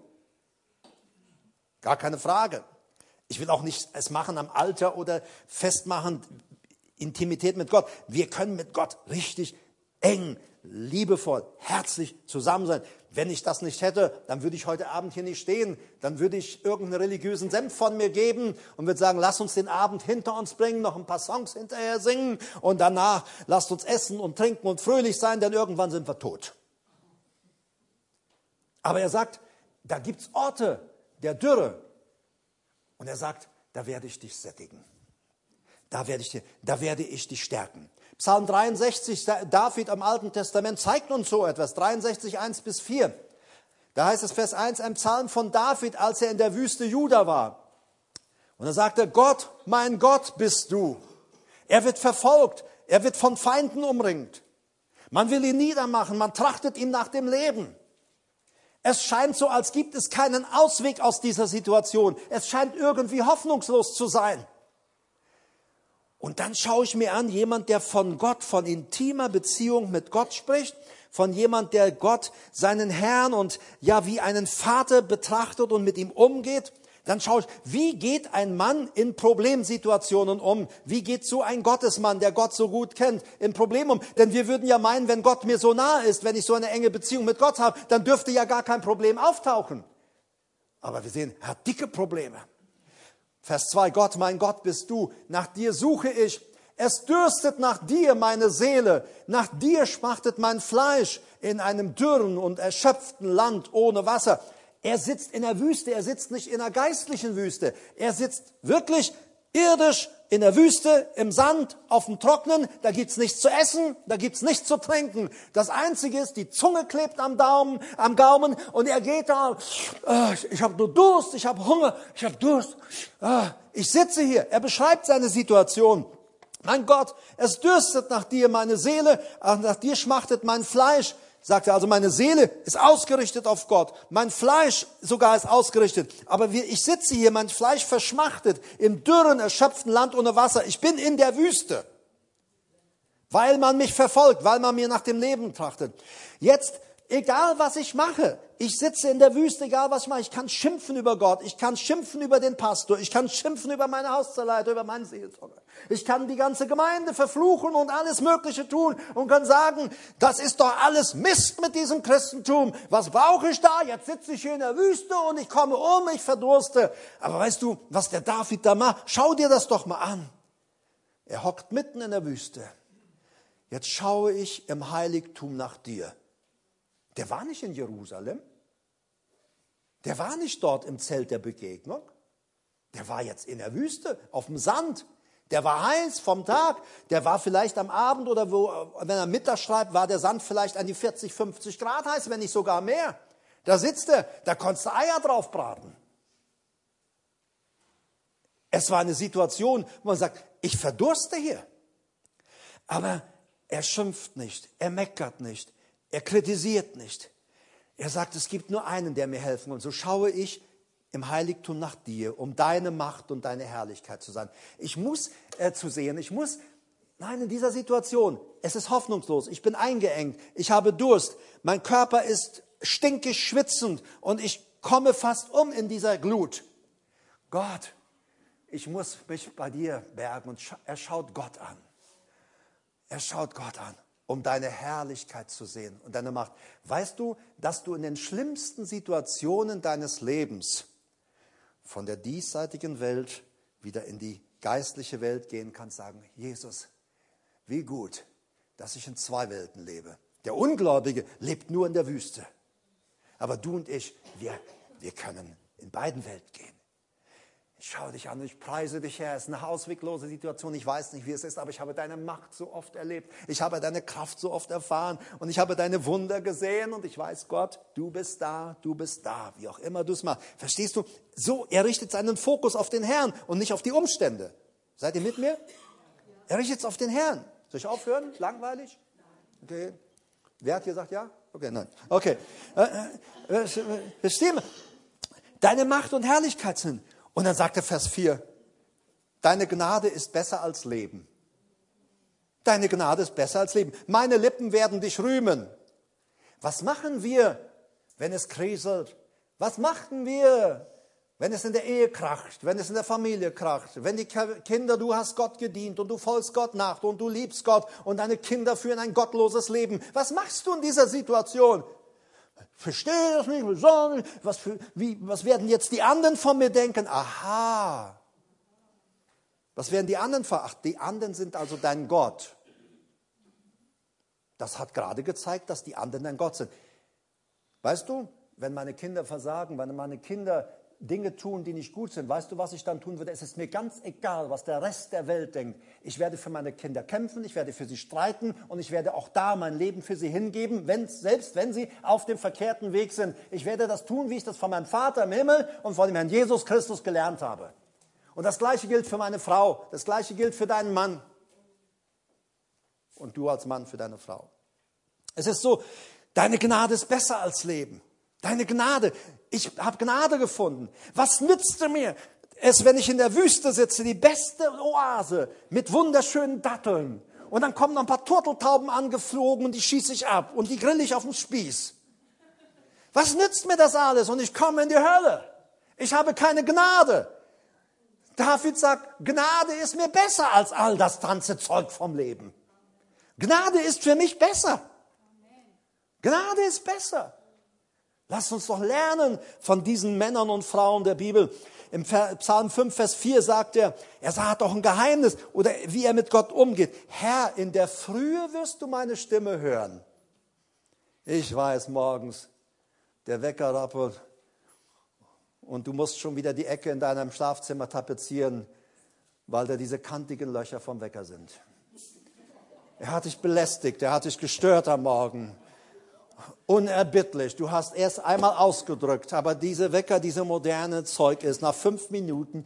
Gar keine Frage. Ich will auch nicht es machen am Alter oder festmachen, Intimität mit Gott. Wir können mit Gott richtig eng, liebevoll, herzlich zusammen sein. Wenn ich das nicht hätte, dann würde ich heute Abend hier nicht stehen. Dann würde ich irgendeinen religiösen Senf von mir geben und würde sagen, lass uns den Abend hinter uns bringen, noch ein paar Songs hinterher singen und danach lasst uns essen und trinken und fröhlich sein, denn irgendwann sind wir tot. Aber er sagt, da gibt es Orte der Dürre. Und er sagt, da werde ich dich sättigen. Da werde ich dich stärken. Psalm 63, David am Alten Testament zeigt uns so etwas. 63, 1-4. Da heißt es Vers 1, ein Psalm von David, als er in der Wüste Juda war. Und er sagte, Gott, mein Gott bist du. Er wird verfolgt. Er wird von Feinden umringt. Man will ihn niedermachen. Man trachtet ihm nach dem Leben. Es scheint so, als gibt es keinen Ausweg aus dieser Situation. Es scheint irgendwie hoffnungslos zu sein. Und dann schaue ich mir an, jemand, der von Gott, von intimer Beziehung mit Gott spricht, von jemand, der Gott, seinen Herrn und ja wie einen Vater betrachtet und mit ihm umgeht. Dann schaue ich, wie geht ein Mann in Problemsituationen um? Wie geht so ein Gottesmann, der Gott so gut kennt, in Problemen um? Denn wir würden ja meinen, wenn Gott mir so nahe ist, wenn ich so eine enge Beziehung mit Gott habe, dann dürfte ja gar kein Problem auftauchen. Aber wir sehen, er hat dicke Probleme. Vers 2, Gott, mein Gott bist du, nach dir suche ich. Es dürstet nach dir meine Seele, nach dir schmachtet mein Fleisch in einem dürren und erschöpften Land ohne Wasser. Er sitzt in der Wüste, er sitzt nicht in der geistlichen Wüste. Er sitzt wirklich irdisch in der Wüste, im Sand, auf dem Trocknen. Da gibt's nichts zu essen, da gibt's nichts zu trinken. Das Einzige ist, die Zunge klebt am Gaumen und er geht da. Ich habe nur Durst, ich habe Hunger, ich habe Durst. Ich sitze hier. Er beschreibt seine Situation. Mein Gott, es dürstet nach dir meine Seele, nach dir schmachtet mein Fleisch. sagt er, also meine Seele ist ausgerichtet auf Gott. Mein Fleisch sogar ist ausgerichtet. Aber ich sitze hier, mein Fleisch verschmachtet, im dürren, erschöpften Land ohne Wasser. Ich bin in der Wüste, weil man mich verfolgt, weil man mir nach dem Leben trachtet. Jetzt, egal was ich mache, ich sitze in der Wüste, egal was ich mache, ich kann schimpfen über Gott, ich kann schimpfen über den Pastor, ich kann schimpfen über meine Hausleiter, über meinen Seelsorger. Ich kann die ganze Gemeinde verfluchen und alles Mögliche tun und kann sagen, das ist doch alles Mist mit diesem Christentum. Was brauche ich da? Jetzt sitze ich hier in der Wüste und ich komme ich verdurste. Aber weißt du, was der David da macht? Schau dir das doch mal an. Er hockt mitten in der Wüste. Jetzt schaue ich im Heiligtum nach dir. Der war nicht in Jerusalem. Der war nicht dort im Zelt der Begegnung. Der war jetzt in der Wüste, auf dem Sand. Der war heiß vom Tag. Der war vielleicht am Abend oder wenn er Mittag schreibt, war der Sand vielleicht an die 40, 50 Grad heiß, wenn nicht sogar mehr. Da sitzt er, da konntest du Eier drauf braten. Es war eine Situation, wo man sagt, ich verdurste hier. Aber er schimpft nicht, er meckert nicht, er kritisiert nicht. Er sagt, es gibt nur einen, der mir helfen will. Und so schaue ich im Heiligtum nach dir, um deine Macht und deine Herrlichkeit zu sein. Ich muss in dieser Situation, es ist hoffnungslos, ich bin eingeengt, ich habe Durst, mein Körper ist stinkig schwitzend und ich komme fast in dieser Glut. Gott, ich muss mich bei dir bergen und er schaut Gott an. Er schaut Gott an, um deine Herrlichkeit zu sehen und deine Macht. Weißt du, dass du in den schlimmsten Situationen deines Lebens von der diesseitigen Welt wieder in die geistliche Welt gehen kannst, sagen, Jesus, wie gut, dass ich in zwei Welten lebe. Der Ungläubige lebt nur in der Wüste. Aber du und ich, wir können in beiden Welten gehen. Ich schaue dich an und ich preise dich, Herr. Es ist eine ausweglose Situation. Ich weiß nicht, wie es ist, aber ich habe deine Macht so oft erlebt. Ich habe deine Kraft so oft erfahren und ich habe deine Wunder gesehen und ich weiß, Gott, du bist da, wie auch immer du es machst. Verstehst du? So, er richtet seinen Fokus auf den Herrn und nicht auf die Umstände. Seid ihr mit mir? Er richtet es auf den Herrn. Soll ich aufhören? Langweilig? Okay. Wer hat gesagt ja? Okay, nein. Okay. Verstehen wir? Deine Macht und Herrlichkeit sind. Und dann sagt er Vers 4, deine Gnade ist besser als Leben. Deine Gnade ist besser als Leben. Meine Lippen werden dich rühmen. Was machen wir, wenn es kriselt? Was machen wir, wenn es in der Ehe kracht, wenn es in der Familie kracht, wenn die Kinder, du hast Gott gedient und du folgst Gott nach und du liebst Gott und deine Kinder führen ein gottloses Leben. Was machst du in dieser Situation? Verstehe das nicht, was werden jetzt die anderen von mir denken? Aha, was werden die anderen verachten? Die anderen sind also dein Gott. Das hat gerade gezeigt, dass die anderen dein Gott sind. Weißt du, wenn meine Kinder versagen, wenn meine Kinder Dinge tun, die nicht gut sind, weißt du, was ich dann tun würde? Es ist mir ganz egal, was der Rest der Welt denkt. Ich werde für meine Kinder kämpfen, ich werde für sie streiten und ich werde auch da mein Leben für sie hingeben, selbst wenn sie auf dem verkehrten Weg sind. Ich werde das tun, wie ich das von meinem Vater im Himmel und von dem Herrn Jesus Christus gelernt habe. Und das Gleiche gilt für meine Frau, das Gleiche gilt für deinen Mann und du als Mann für deine Frau. Es ist so, deine Gnade ist besser als Leben. Deine Gnade, ich habe Gnade gefunden. Was nützt mir es, wenn ich in der Wüste sitze, die beste Oase mit wunderschönen Datteln. Und dann kommen noch ein paar Turteltauben angeflogen und die schieße ich ab und die grill ich auf dem Spieß. Was nützt mir das alles? Und ich komme in die Hölle. Ich habe keine Gnade. David sagt, Gnade ist mir besser als all das ganze Zeug vom Leben. Gnade ist für mich besser. Gnade ist besser. Lasst uns doch lernen von diesen Männern und Frauen der Bibel. Im Psalm 5, Vers 4 sagt er hat doch ein Geheimnis oder wie er mit Gott umgeht. Herr, in der Frühe wirst du meine Stimme hören. Ich weiß morgens, der Wecker rappelt und du musst schon wieder die Ecke in deinem Schlafzimmer tapezieren, weil da diese kantigen Löcher vom Wecker sind. Er hat dich belästigt, er hat dich gestört am Morgen. Unerbittlich. Du hast erst einmal ausgedrückt, aber diese Wecker, diese moderne Zeug ist nach 5 Minuten,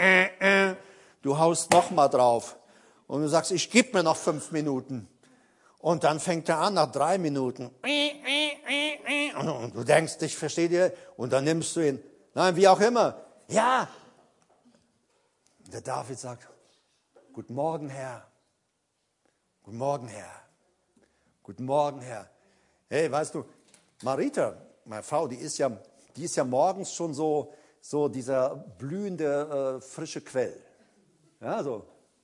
du haust noch mal drauf und du sagst, ich gebe mir noch 5 Minuten Und dann fängt er an nach 3 Minuten. Und du denkst, ich verstehe dir. Und dann nimmst du ihn. Nein, wie auch immer. Ja. Der David sagt, guten Morgen, Herr. Guten Morgen, Herr. Guten Morgen, Herr. Hey, weißt du, Marita, meine Frau, die ist ja morgens schon so dieser blühende, frische Quell. Ja, so.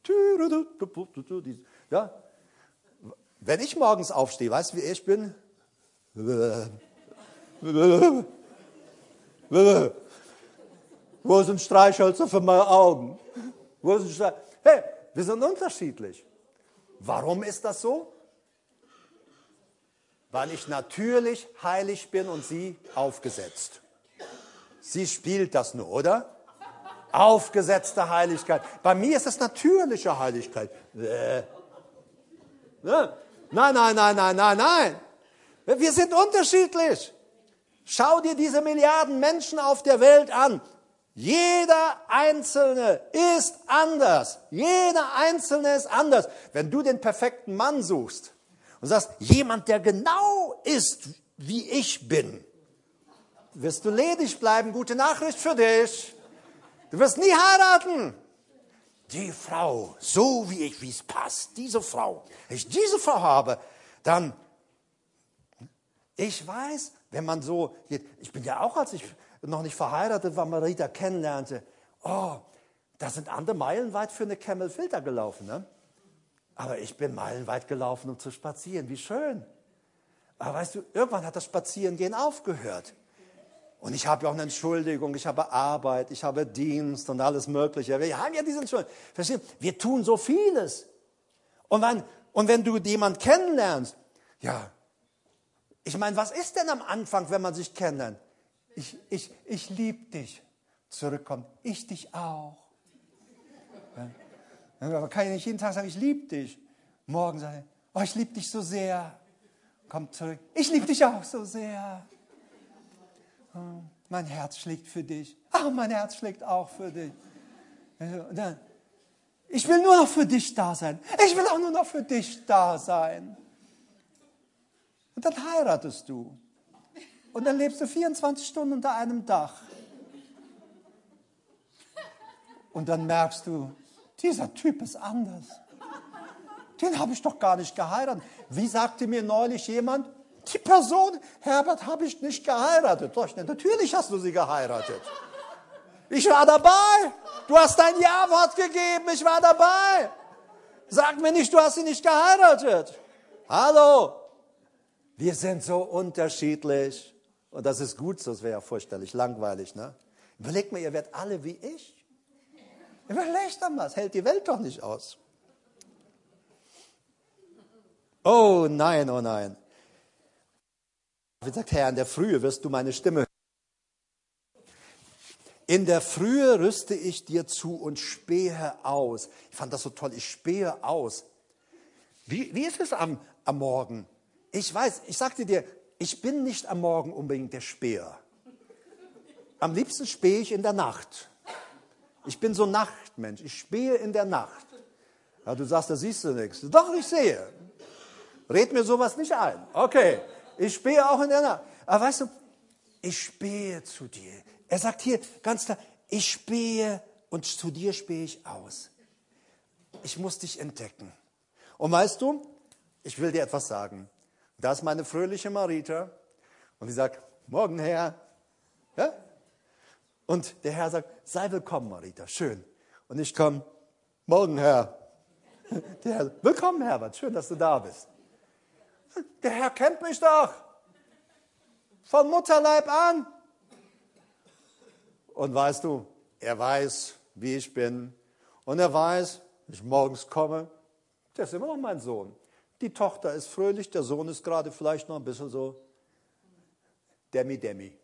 Ja. Wenn ich morgens aufstehe, weißt du, wie ich bin? Wo sind Streichhölzer für meine Augen? Hey, wir sind unterschiedlich. Warum ist das so? Weil ich natürlich heilig bin und sie aufgesetzt. Sie spielt das nur, oder? Aufgesetzte Heiligkeit. Bei mir ist es natürliche Heiligkeit. Nein. Wir sind unterschiedlich. Schau dir diese Milliarden Menschen auf der Welt an. Jeder Einzelne ist anders. Jeder Einzelne ist anders. Wenn du den perfekten Mann suchst und sagst, jemand, der genau ist, wie ich bin, wirst du ledig bleiben. Gute Nachricht für dich. Du wirst nie heiraten. Die Frau, so wie es passt, diese Frau, wenn ich diese Frau habe, dann, ich weiß, wenn man so, ich bin ja auch, als ich noch nicht verheiratet war, Marita kennenlernte, da sind andere meilenweit für eine Camel Filter gelaufen, ne? Aber ich bin meilenweit gelaufen, um zu spazieren, wie schön. Aber weißt du, irgendwann hat das Spazierengehen aufgehört. Und ich habe ja auch eine Entschuldigung, ich habe Arbeit, ich habe Dienst und alles Mögliche. Wir haben ja diese Entschuldigung. Verstehen? Wir tun so vieles. Und wenn du jemanden kennenlernst, ja, ich meine, was ist denn am Anfang, wenn man sich kennenlernt? Ich liebe dich. Zurückkommt, ich dich auch. Ja, aber kann ich nicht jeden Tag sagen, ich liebe dich. Morgen sagen, ich liebe dich so sehr. Kommt zurück, ich liebe dich auch so sehr. Mein Herz schlägt für dich. Mein Herz schlägt auch für dich. Und dann, ich will nur noch für dich da sein. Ich will auch nur noch für dich da sein. Und dann heiratest du. Und dann lebst du 24 Stunden unter einem Dach. Und dann merkst du, dieser Typ ist anders. Den habe ich doch gar nicht geheiratet. Wie sagte mir neulich jemand? Die Person, Herbert, habe ich nicht geheiratet. Doch, natürlich hast du sie geheiratet. Ich war dabei. Du hast dein Ja-Wort gegeben. Ich war dabei. Sag mir nicht, du hast sie nicht geheiratet. Hallo. Wir sind so unterschiedlich. Und das ist gut so. Das wäre ja fürchterlich langweilig, ne? Überlegt mal, ihr werdet alle wie ich. Überlegt doch mal, das hält die Welt doch nicht aus. Oh nein, oh nein. Wie sagt Herr, in der Frühe wirst du meine Stimme hören. In der Frühe rüste ich dir zu und spähe aus. Ich fand das so toll, ich spähe aus. Wie ist es am Morgen? Ich weiß, ich sagte dir, ich bin nicht am Morgen unbedingt der Späher. Am liebsten spähe ich in der Nacht. Ich bin so ein Nachtmensch, ich spähe in der Nacht. Ja, du sagst, da siehst du nichts. Doch, ich sehe. Red mir sowas nicht ein. Okay. Ich spähe auch in der Nacht. Aber weißt du, ich spähe zu dir. Er sagt hier ganz klar, ich spähe und zu dir spähe ich aus. Ich muss dich entdecken. Und weißt du, ich will dir etwas sagen. Da ist meine fröhliche Marita und sie sagt, morgen Herr. Ja? Und der Herr sagt, sei willkommen Marita, schön. Und ich komme, morgen Herr. Der Herr, willkommen Herbert, schön, dass du da bist. Der Herr kennt mich doch. Von Mutterleib an. Und weißt du, er weiß, wie ich bin. Und er weiß, wenn ich morgens komme, der ist immer noch mein Sohn. Die Tochter ist fröhlich, der Sohn ist gerade vielleicht noch ein bisschen so Demi.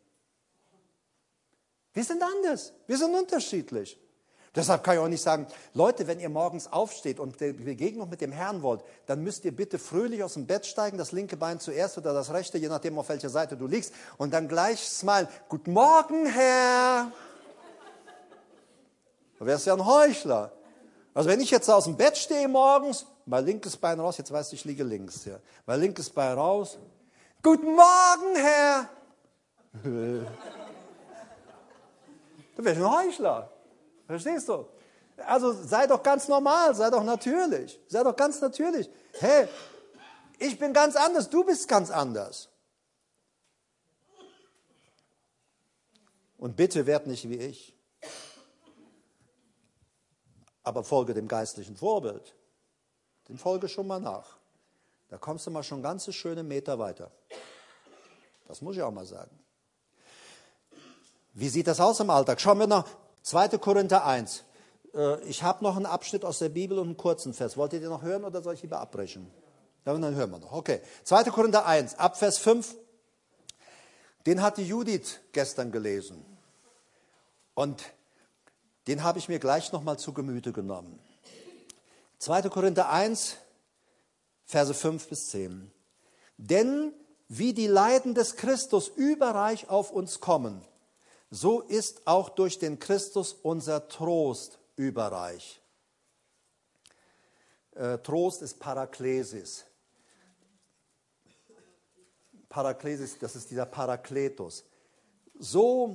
Wir sind anders, wir sind unterschiedlich. Deshalb kann ich auch nicht sagen, Leute, wenn ihr morgens aufsteht und die Begegnung mit dem Herrn wollt, dann müsst ihr bitte fröhlich aus dem Bett steigen, das linke Bein zuerst oder das rechte, je nachdem, auf welcher Seite du liegst, und dann gleich smilen. Guten Morgen, Herr. Du wärst ja ein Heuchler. Also wenn ich jetzt aus dem Bett stehe morgens, mein linkes Bein raus, jetzt weißt du, ich liege links. Ja. Mein linkes Bein raus. Guten Morgen, Herr. Du wärst ein Heuchler. Verstehst du? Also sei doch ganz normal, sei doch natürlich. Sei doch ganz natürlich. Hey, ich bin ganz anders, du bist ganz anders. Und bitte werd nicht wie ich. Aber folge dem geistlichen Vorbild. Den folge schon mal nach. Da kommst du mal schon ganze schöne Meter weiter. Das muss ich auch mal sagen. Wie sieht das aus im Alltag? Schauen wir nach 2. Korinther 1. Ich habe noch einen Abschnitt aus der Bibel und einen kurzen Vers. Wollt ihr den noch hören oder soll ich lieber abbrechen? Ja, dann hören wir noch. Okay. 2. Korinther 1, ab Vers 5. Den hat die Judith gestern gelesen. Und den habe ich mir gleich nochmal zu Gemüte genommen. 2. Korinther 1, Verse 5 bis 10. Denn wie die Leiden des Christus überreich auf uns kommen, so ist auch durch den Christus unser Trost überreich. Trost ist Paraklesis. Paraklesis, das ist dieser Parakletos. So,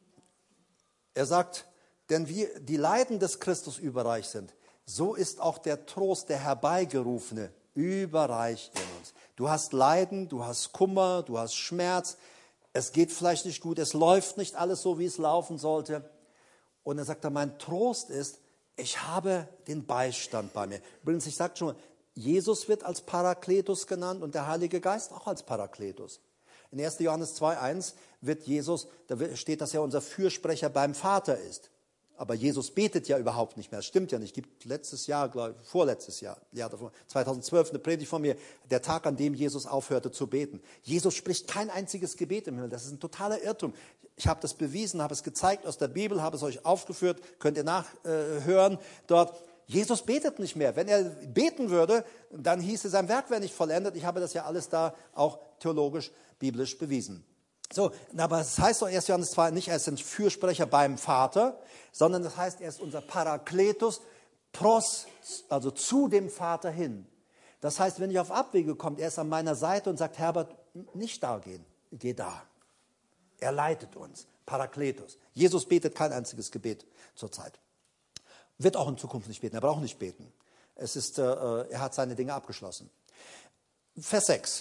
er sagt, denn wie die Leiden des Christus überreich sind, so ist auch der Trost, der Herbeigerufene, überreich in uns. Du hast Leiden, du hast Kummer, du hast Schmerz, es geht vielleicht nicht gut, es läuft nicht alles so, wie es laufen sollte. Und er sagt dann, mein Trost ist, ich habe den Beistand bei mir. Übrigens, ich sagte schon, Jesus wird als Parakletos genannt und der Heilige Geist auch als Parakletos. In 1. Johannes 2,1 wird Jesus, da steht, dass er unser Fürsprecher beim Vater ist. Aber Jesus betet ja überhaupt nicht mehr. Das stimmt ja nicht. Es gibt letztes Jahr, vorletztes Jahr, 2012 eine Predigt von mir, der Tag, an dem Jesus aufhörte zu beten. Jesus spricht kein einziges Gebet im Himmel. Das ist ein totaler Irrtum. Ich habe das bewiesen, habe es gezeigt aus der Bibel, habe es euch aufgeführt, könnt ihr nachhören dort. Jesus betet nicht mehr. Wenn er beten würde, dann hieße sein Werk wäre nicht vollendet. Ich habe das ja alles da auch theologisch, biblisch bewiesen. So, aber es heißt doch 1. Johannes 2 nicht, er ist ein Fürsprecher beim Vater, sondern das heißt, er ist unser Parakletos, also zu dem Vater hin. Das heißt, wenn ich auf Abwege komme, er ist an meiner Seite und sagt, Herbert, nicht da gehen, geh da. Er leitet uns, Parakletos. Jesus betet kein einziges Gebet zurzeit. Wird auch in Zukunft nicht beten, er braucht nicht beten. Er hat seine Dinge abgeschlossen. Vers 6.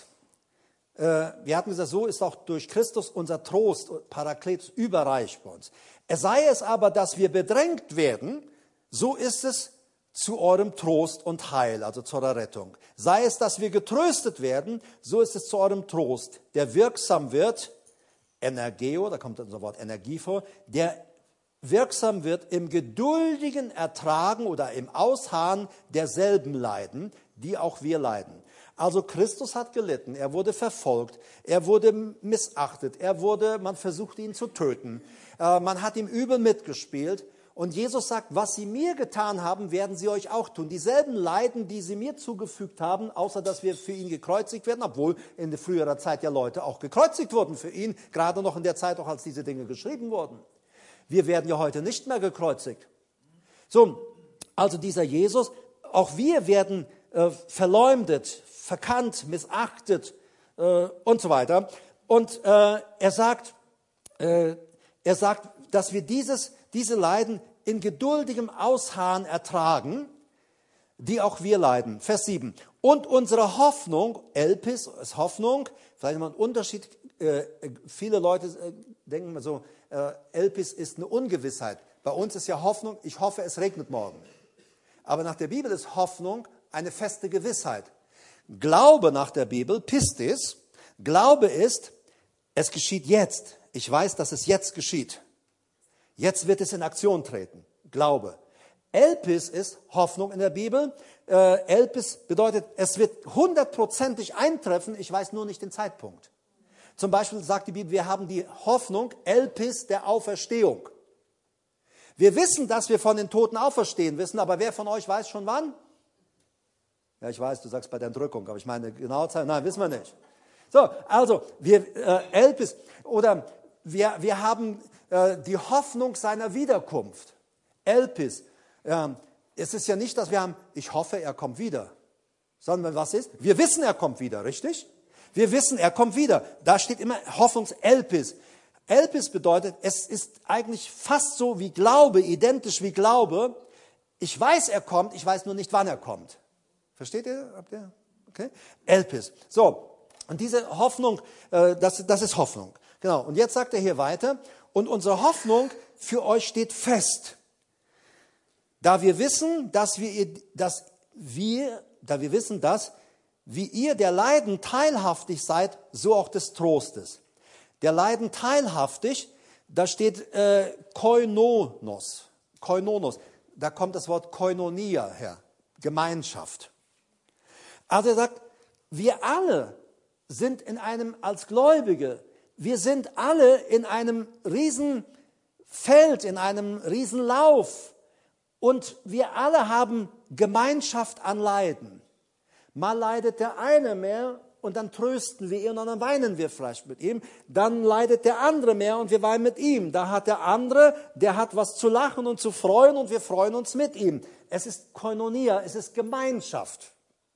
Wir hatten gesagt, so ist auch durch Christus unser Trost, Parakletos, überreich bei uns. Sei es aber, dass wir bedrängt werden, so ist es zu eurem Trost und Heil, also zur Rettung. Sei es, dass wir getröstet werden, so ist es zu eurem Trost, der wirksam wird, Energeo, da kommt unser Wort Energie vor, der wirksam wird im geduldigen Ertragen oder im Ausharren derselben Leiden, die auch wir leiden. Also Christus hat gelitten, er wurde verfolgt, er wurde missachtet, man versuchte ihn zu töten, man hat ihm übel mitgespielt und Jesus sagt, was sie mir getan haben, werden sie euch auch tun. Dieselben Leiden, die sie mir zugefügt haben, außer dass wir für ihn gekreuzigt werden, obwohl in früherer Zeit ja Leute auch gekreuzigt wurden für ihn, gerade noch in der Zeit, auch als diese Dinge geschrieben wurden. Wir werden ja heute nicht mehr gekreuzigt. So, also dieser Jesus, auch wir werden verleumdet, verkannt, missachtet und so weiter. Und er sagt, dass wir diese Leiden in geduldigem Ausharren ertragen, die auch wir leiden. Vers 7. Und unsere Hoffnung, Elpis ist Hoffnung, vielleicht mal ein Unterschied, viele Leute denken mal so, Elpis ist eine Ungewissheit. Bei uns ist ja Hoffnung, ich hoffe, es regnet morgen. Aber nach der Bibel ist Hoffnung eine feste Gewissheit. Glaube nach der Bibel, Pistis, Glaube ist, es geschieht jetzt. Ich weiß, dass es jetzt geschieht. Jetzt wird es in Aktion treten. Glaube. Elpis ist Hoffnung in der Bibel. Elpis bedeutet, es wird 100%ig eintreffen, ich weiß nur nicht den Zeitpunkt. Zum Beispiel sagt die Bibel, wir haben die Hoffnung, Elpis der Auferstehung. Wir wissen, dass wir von den Toten auferstehen wissen, aber wer von euch weiß schon wann? Ja, ich weiß, du sagst bei der Entrückung, aber ich meine, genaue Zeit, nein, wissen wir nicht. So, also, Elpis, oder wir haben die Hoffnung seiner Wiederkunft. Elpis. Es ist ja nicht, dass wir haben, ich hoffe, er kommt wieder. sondern was ist? Wir wissen, er kommt wieder, richtig? Wir wissen, er kommt wieder. Da steht immer Hoffnungselpis. Elpis bedeutet, es ist eigentlich fast so wie Glaube, identisch wie Glaube. Ich weiß, er kommt, ich weiß nur nicht, wann er kommt. Versteht ihr? Habt ihr? Okay? Elpis. So, und diese Hoffnung, das ist Hoffnung. Genau, und jetzt sagt er hier weiter, und unsere Hoffnung für euch steht fest. Da wir wissen, dass wie ihr der Leiden teilhaftig seid, so auch des Trostes. Der Leiden teilhaftig, da steht Koinonos. Da kommt das Wort Koinonia her, Gemeinschaft. Also er sagt, wir alle sind als Gläubige, wir sind alle in einem Riesenfeld, in einem Riesenlauf. Und wir alle haben Gemeinschaft an Leiden. Mal leidet der eine mehr und dann trösten wir ihn und dann weinen wir vielleicht mit ihm. Dann leidet der andere mehr und wir weinen mit ihm. Da hat der andere, der hat was zu lachen und zu freuen und wir freuen uns mit ihm. Es ist Koinonia, es ist Gemeinschaft.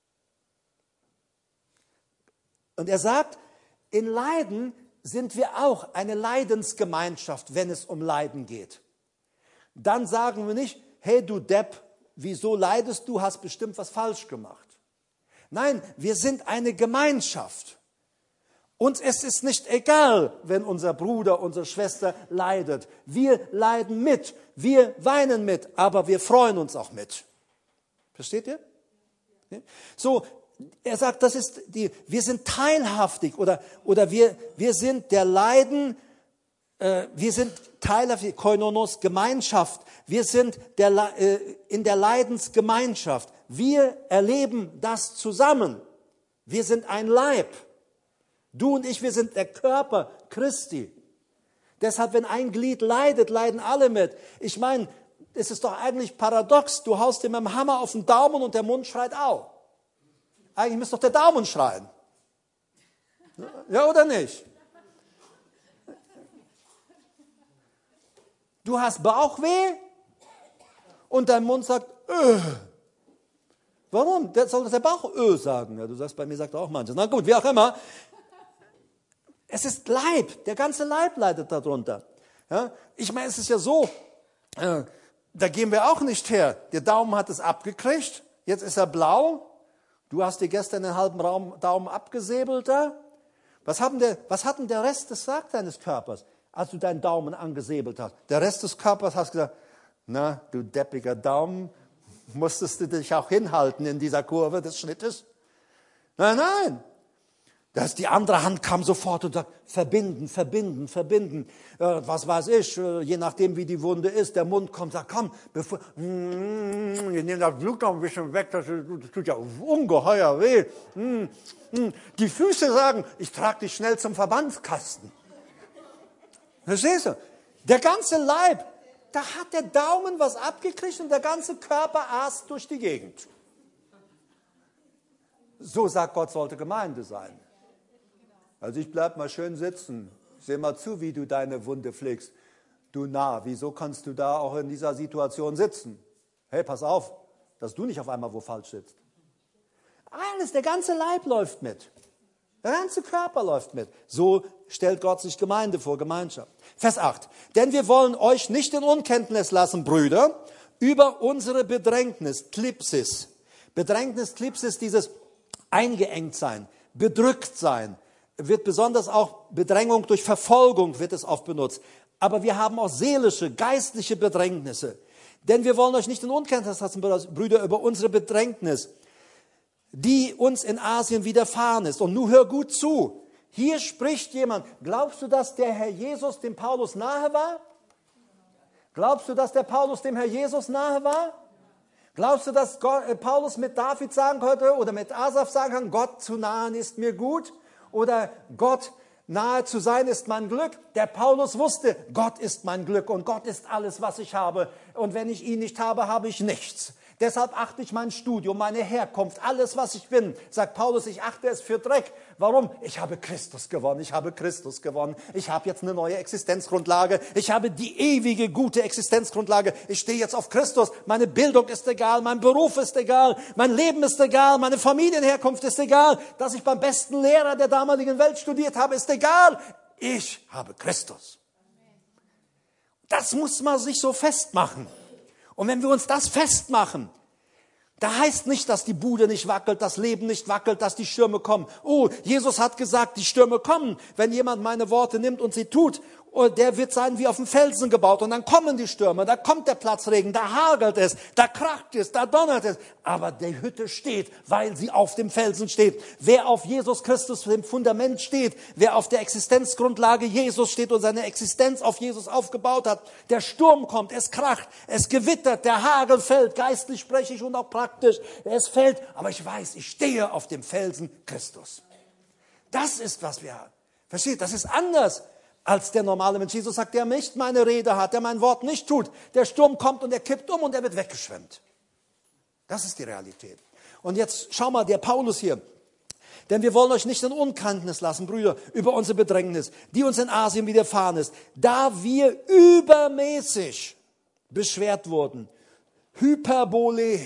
Und er sagt, in Leiden sind wir auch eine Leidensgemeinschaft, wenn es um Leiden geht. Dann sagen wir nicht, hey du Depp, wieso leidest du, hast bestimmt was falsch gemacht. Nein, wir sind eine Gemeinschaft. Uns ist es nicht egal, wenn unser Bruder, unsere Schwester leidet. Wir leiden mit, wir weinen mit, aber wir freuen uns auch mit. Versteht ihr? So, er sagt, wir sind teilhaftig oder wir sind der Leiden, wir sind teilhaftig, Koinonos, Gemeinschaft. Wir sind in der Leidensgemeinschaft. Wir erleben das zusammen. Wir sind ein Leib. Du und ich, wir sind der Körper Christi. Deshalb, wenn ein Glied leidet, leiden alle mit. Ich meine, es ist doch eigentlich paradox. Du haust dir mit dem Hammer auf den Daumen und der Mund schreit au. Eigentlich müsste doch der Daumen schreien. Ja oder nicht? Du hast Bauchweh und dein Mund sagt, Warum? Soll das der Bauch sagen? Ja, du sagst, bei mir sagt er auch manches. Na gut, wie auch immer. Es ist Leib, der ganze Leib leidet darunter. Ja? Ich meine, es ist ja so, da gehen wir auch nicht her. Der Daumen hat es abgekriegt, jetzt ist er blau. Du hast dir gestern den halben Daumen abgesäbelt da. Was hat denn der Rest des Sack deines Körpers, als du deinen Daumen angesäbelt hast? Der Rest des Körpers hast gesagt, na, du deppiger Daumen, musstest du dich auch hinhalten in dieser Kurve des Schnittes? Nein. Die andere Hand kam sofort und sagt, verbinden. Was weiß ich, je nachdem wie die Wunde ist, der Mund kommt, sagt, komm, wir nehmen das Blut noch ein bisschen weg, das tut ja ungeheuer weh. Die Füße sagen, ich trage dich schnell zum Verbandskasten. Verstehst du? Der ganze Leib, da hat der Daumen was abgekriegt und der ganze Körper aßt durch die Gegend. So sagt Gott, sollte Gemeinde sein. Also ich bleib mal schön sitzen. Seh mal zu, wie du deine Wunde pflegst. Du Narr, wieso kannst du da auch in dieser Situation sitzen? Hey, pass auf, dass du nicht auf einmal wo falsch sitzt. Alles, der ganze Leib läuft mit. Der ganze Körper läuft mit. So stellt Gott sich Gemeinde vor, Gemeinschaft. Vers 8. Denn wir wollen euch nicht in Unkenntnis lassen, Brüder, über unsere Bedrängnis, Klipsis. Bedrängnis, Klipsis, dieses eingeengt sein, bedrückt sein. Wird besonders auch Bedrängung durch Verfolgung wird es oft benutzt. Aber wir haben auch seelische, geistliche Bedrängnisse. Denn wir wollen euch nicht in Unkenntnis lassen, Brüder, über unsere Bedrängnis, die uns in Asien widerfahren ist. Und nun hör gut zu. Hier spricht jemand. Glaubst du, dass der Herr Jesus dem Paulus nahe war? Glaubst du, dass der Paulus dem Herr Jesus nahe war? Glaubst du, dass Paulus mit David sagen konnte oder mit Asaf sagen kann, Gott zu nahen ist mir gut? Oder Gott nahe zu sein ist mein Glück. Der Paulus wusste, Gott ist mein Glück und Gott ist alles, was ich habe. Und wenn ich ihn nicht habe, habe ich nichts. Deshalb achte ich mein Studium, meine Herkunft, alles, was ich bin. Sagt Paulus, ich achte es für Dreck. Warum? Ich habe Christus gewonnen, ich habe Christus gewonnen. Ich habe jetzt eine neue Existenzgrundlage. Ich habe die ewige, gute Existenzgrundlage. Ich stehe jetzt auf Christus. Meine Bildung ist egal, mein Beruf ist egal, mein Leben ist egal, meine Familienherkunft ist egal. Dass ich beim besten Lehrer der damaligen Welt studiert habe, ist egal. Ich habe Christus. Das muss man sich so festmachen. Und wenn wir uns das festmachen, da heißt nicht, dass die Bude nicht wackelt, das Leben nicht wackelt, dass die Stürme kommen. Oh, Jesus hat gesagt, die Stürme kommen. Wenn jemand meine Worte nimmt und sie tut, der wird sein wie auf dem Felsen gebaut. Und dann kommen die Stürme, da kommt der Platzregen, da hagelt es, da kracht es, da donnert es. Aber die Hütte steht, weil sie auf dem Felsen steht. Wer auf Jesus Christus, dem Fundament steht, wer auf der Existenzgrundlage Jesus steht und seine Existenz auf Jesus aufgebaut hat, der Sturm kommt, es kracht, es gewittert, der Hagel fällt, geistlich spreche ich und auch praktisch. Es fällt, aber ich weiß, ich stehe auf dem Felsen Christus. Das ist, was wir haben. Versteht? Das ist anders als der normale Mensch. Jesus sagt, der nicht meine Rede hat, der mein Wort nicht tut. Der Sturm kommt und er kippt um und er wird weggeschwemmt. Das ist die Realität. Und jetzt schau mal, der Paulus hier. Denn wir wollen euch nicht in Unkenntnis lassen, Brüder, über unsere Bedrängnis, die uns in Asien widerfahren ist, da wir übermäßig beschwert wurden. Hyperbole.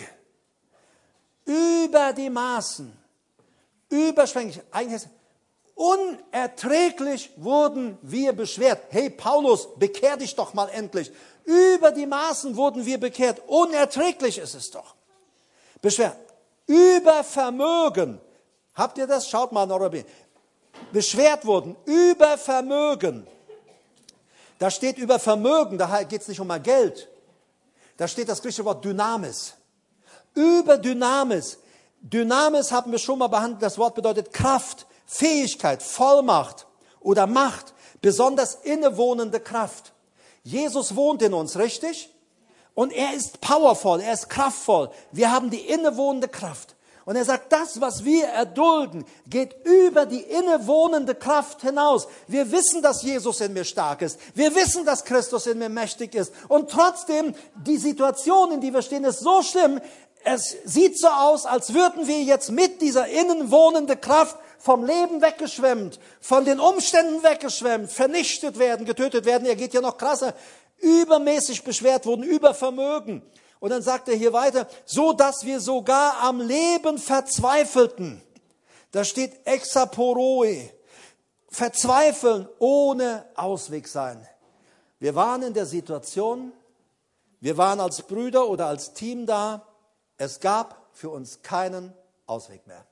Über die Maßen. Überschwänglich. Eigentlich heißt unerträglich wurden wir beschwert. Hey Paulus, bekehr dich doch mal endlich. Über die Maßen wurden wir bekehrt. Unerträglich ist es doch. Beschwert. Über Vermögen. Habt ihr das? Schaut mal, Norabi. Beschwert wurden. Über Vermögen. Da steht über Vermögen, da geht es nicht um mal Geld. Da steht das griechische Wort Dynamis. Über Dynamis. Dynamis haben wir schon mal behandelt. Das Wort bedeutet Kraft. Fähigkeit, Vollmacht oder Macht, besonders innewohnende Kraft. Jesus wohnt in uns, richtig? Und er ist powerful, er ist kraftvoll. Wir haben die innewohnende Kraft. Und er sagt, das, was wir erdulden, geht über die innewohnende Kraft hinaus. Wir wissen, dass Jesus in mir stark ist. Wir wissen, dass Christus in mir mächtig ist. Und trotzdem, die Situation, in die wir stehen, ist so schlimm. Es sieht so aus, als würden wir jetzt mit dieser innenwohnenden Kraft vom Leben weggeschwemmt, von den Umständen weggeschwemmt, vernichtet werden, getötet werden. Er geht ja noch krasser. Übermäßig beschwert wurden, über Vermögen. Und dann sagt er hier weiter, so dass wir sogar am Leben verzweifelten. Da steht exaporoi. Verzweifeln, ohne Ausweg sein. Wir waren in der Situation, wir waren als Brüder oder als Team da. Es gab für uns keinen Ausweg mehr.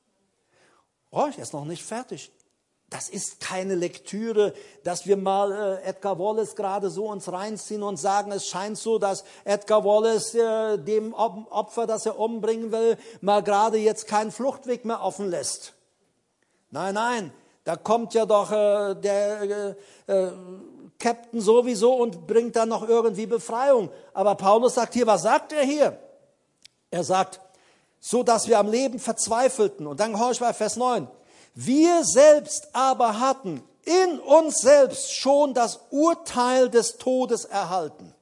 Oh, ich ist noch nicht fertig. Das ist keine Lektüre, dass wir mal Edgar Wallace gerade so uns reinziehen und sagen, es scheint so, dass Edgar Wallace dem Opfer, das er umbringen will, mal gerade jetzt keinen Fluchtweg mehr offen lässt. Nein, nein, da kommt ja doch der Captain sowieso und bringt dann noch irgendwie Befreiung. Aber Paulus sagt hier, was sagt er hier? Er sagt, so dass wir am Leben verzweifelten. Und dann horch bei Vers 9. Wir selbst aber hatten in uns selbst schon das Urteil des Todes erhalten.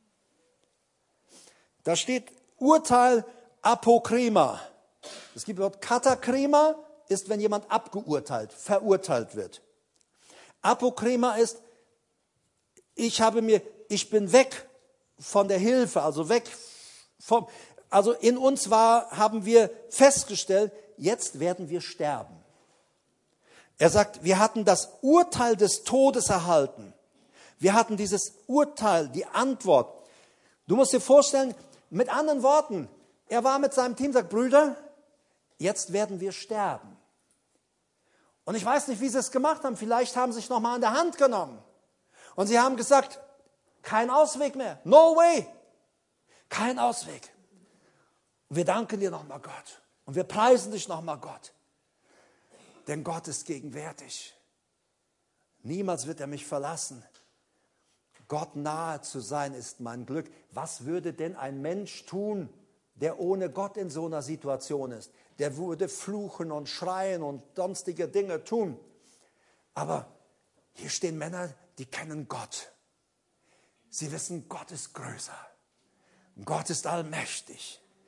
Da steht Urteil apokrima. Es gibt das Wort katakrima, ist, wenn jemand verurteilt wird. Apokrima ist, ich bin weg von der Hilfe, also weg vom... Also in uns haben wir festgestellt, jetzt werden wir sterben. Er sagt, wir hatten das Urteil des Todes erhalten. Wir hatten dieses Urteil, die Antwort. Du musst dir vorstellen, mit anderen Worten, er war mit seinem Team, sagt, Brüder, jetzt werden wir sterben. Und ich weiß nicht, wie sie es gemacht haben. Vielleicht haben sie sich nochmal an der Hand genommen. Und sie haben gesagt, kein Ausweg mehr. No way. Kein Ausweg. Und wir danken dir nochmal, Gott. Und wir preisen dich nochmal, Gott. Denn Gott ist gegenwärtig. Niemals wird er mich verlassen. Gott nahe zu sein ist mein Glück. Was würde denn ein Mensch tun, der ohne Gott in so einer Situation ist? Der würde fluchen und schreien und sonstige Dinge tun. Aber hier stehen Männer, die kennen Gott. Sie wissen, Gott ist größer. Gott ist allmächtig.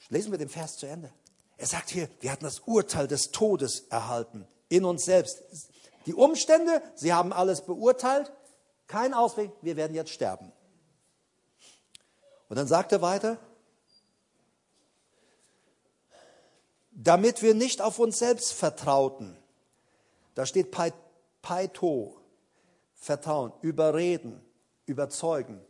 Lesen wir den Vers zu Ende. Er sagt hier, wir hatten das Urteil des Todes erhalten, in uns selbst. Die Umstände, sie haben alles beurteilt, kein Ausweg, wir werden jetzt sterben. Und dann sagt er weiter, damit wir nicht auf uns selbst vertrauten. Da steht Paito, Vertrauen, überreden, überzeugen.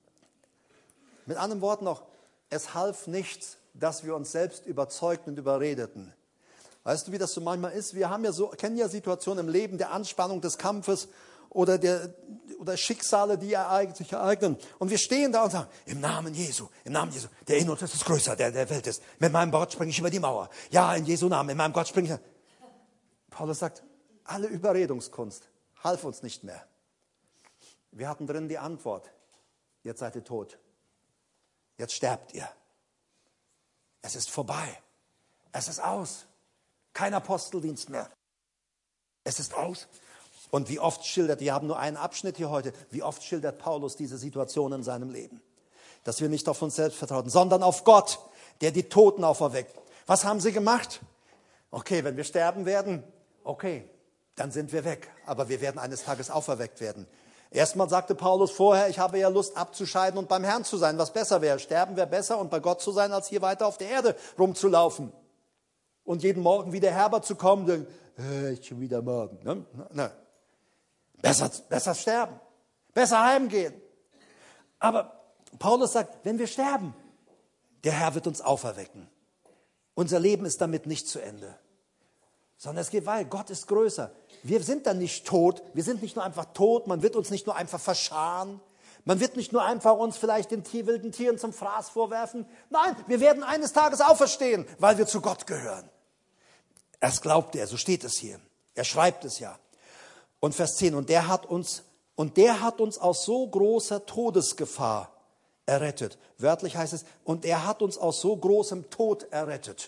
Mit anderen Worten noch, es half nichts, dass wir uns selbst überzeugten und überredeten. Weißt du, wie das so manchmal ist? Wir haben kennen ja Situationen im Leben der Anspannung, des Kampfes oder Schicksale, die sich ereignen. Und wir stehen da und sagen, im Namen Jesu, der in uns ist größer, der Welt ist. Mit meinem Gott springe ich über die Mauer. Ja, in Jesu Namen, in meinem Gott springe ich. Paulus sagt, alle Überredungskunst half uns nicht mehr. Wir hatten drin die Antwort, jetzt seid ihr tot. Jetzt sterbt ihr. Es ist vorbei. Es ist aus. Kein Aposteldienst mehr. Es ist aus. Und wie oft wir haben nur einen Abschnitt hier heute, wie oft schildert Paulus diese Situation in seinem Leben? Dass wir nicht auf uns selbst vertrauten, sondern auf Gott, der die Toten auferweckt. Was haben sie gemacht? Okay, wenn wir sterben werden, okay, dann sind wir weg. Aber wir werden eines Tages auferweckt werden. Erstmal sagte Paulus vorher, ich habe ja Lust abzuscheiden und beim Herrn zu sein, was besser wäre. Sterben wäre besser und bei Gott zu sein, als hier weiter auf der Erde rumzulaufen. Und jeden Morgen wieder herber zu kommen, denken, schon wieder morgen. Ne? Besser sterben, besser heimgehen. Aber Paulus sagt, wenn wir sterben, der Herr wird uns auferwecken. Unser Leben ist damit nicht zu Ende, sondern es geht weiter. Gott ist größer. Wir sind dann nicht tot. Wir sind nicht nur einfach tot. Man wird uns nicht nur einfach verscharen. Man wird nicht nur einfach uns vielleicht den wilden Tieren zum Fraß vorwerfen. Nein, wir werden eines Tages auferstehen, weil wir zu Gott gehören. Das glaubt er, so steht es hier. Er schreibt es ja. Und Vers 10, und der hat uns aus so großer Todesgefahr errettet. Wörtlich heißt es, und er hat uns aus so großem Tod errettet.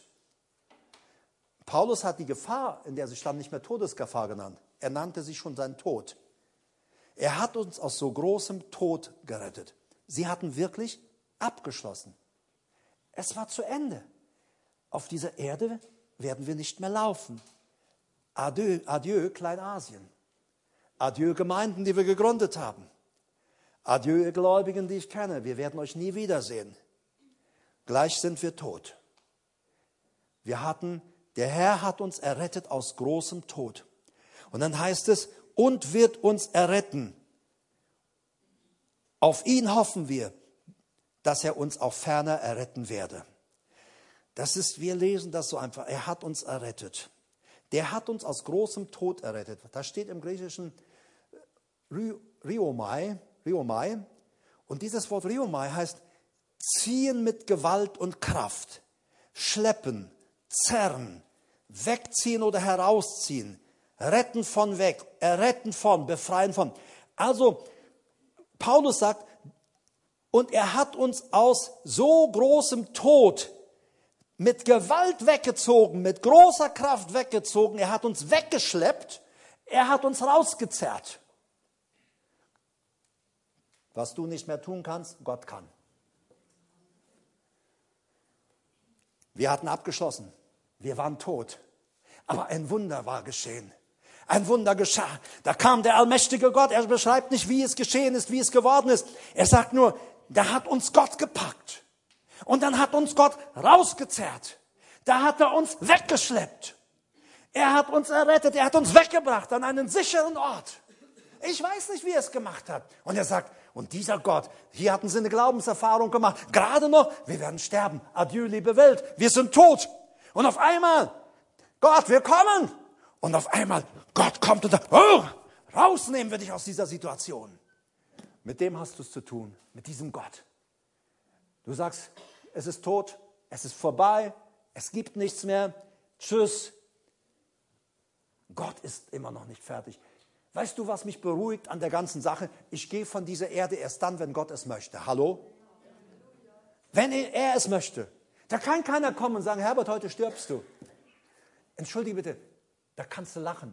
Paulus hat die Gefahr, in der sie stand, nicht mehr Todesgefahr genannt. Er nannte sie schon seinen Tod. Er hat uns aus so großem Tod gerettet. Sie hatten wirklich abgeschlossen. Es war zu Ende. Auf dieser Erde werden wir nicht mehr laufen. Adieu, adieu, Kleinasien. Adieu, Gemeinden, die wir gegründet haben. Adieu, ihr Gläubigen, die ich kenne. Wir werden euch nie wiedersehen. Gleich sind wir tot. Der Herr hat uns errettet aus großem Tod. Und dann heißt es, und wird uns erretten. Auf ihn hoffen wir, dass er uns auch ferner erretten werde. Wir lesen das so einfach. Er hat uns errettet. Der hat uns aus großem Tod errettet. Da steht im Griechischen Riomai. Und dieses Wort Riomai heißt ziehen mit Gewalt und Kraft, schleppen, zerren, wegziehen oder herausziehen, retten von weg, erretten von, befreien von. Also Paulus sagt, und er hat uns aus so großem Tod mit Gewalt weggezogen, mit großer Kraft weggezogen. Er hat uns weggeschleppt, er hat uns rausgezerrt. Was du nicht mehr tun kannst, Gott kann. Wir hatten abgeschlossen, wir waren tot, aber ein Wunder war geschehen. Ein Wunder geschah. Da kam der allmächtige Gott. Er beschreibt nicht, wie es geschehen ist, wie es geworden ist. Er sagt nur, da hat uns Gott gepackt. Und dann hat uns Gott rausgezerrt. Da hat er uns weggeschleppt. Er hat uns errettet. Er hat uns weggebracht an einen sicheren Ort. Ich weiß nicht, wie er es gemacht hat. Und er sagt, und dieser Gott, hier hatten sie eine Glaubenserfahrung gemacht. Gerade noch, wir werden sterben. Adieu, liebe Welt. Wir sind tot. Und auf einmal, Gott, wir kommen. Und auf einmal, Gott kommt und sagt, oh, rausnehmen wir dich aus dieser Situation. Mit dem hast du es zu tun, mit diesem Gott. Du sagst, es ist tot, es ist vorbei, es gibt nichts mehr, tschüss. Gott ist immer noch nicht fertig. Weißt du, was mich beruhigt an der ganzen Sache? Ich gehe von dieser Erde erst dann, wenn Gott es möchte. Hallo? Wenn er es möchte. Da kann keiner kommen und sagen, Herbert, heute stirbst du. Entschuldige bitte. Da kannst du lachen.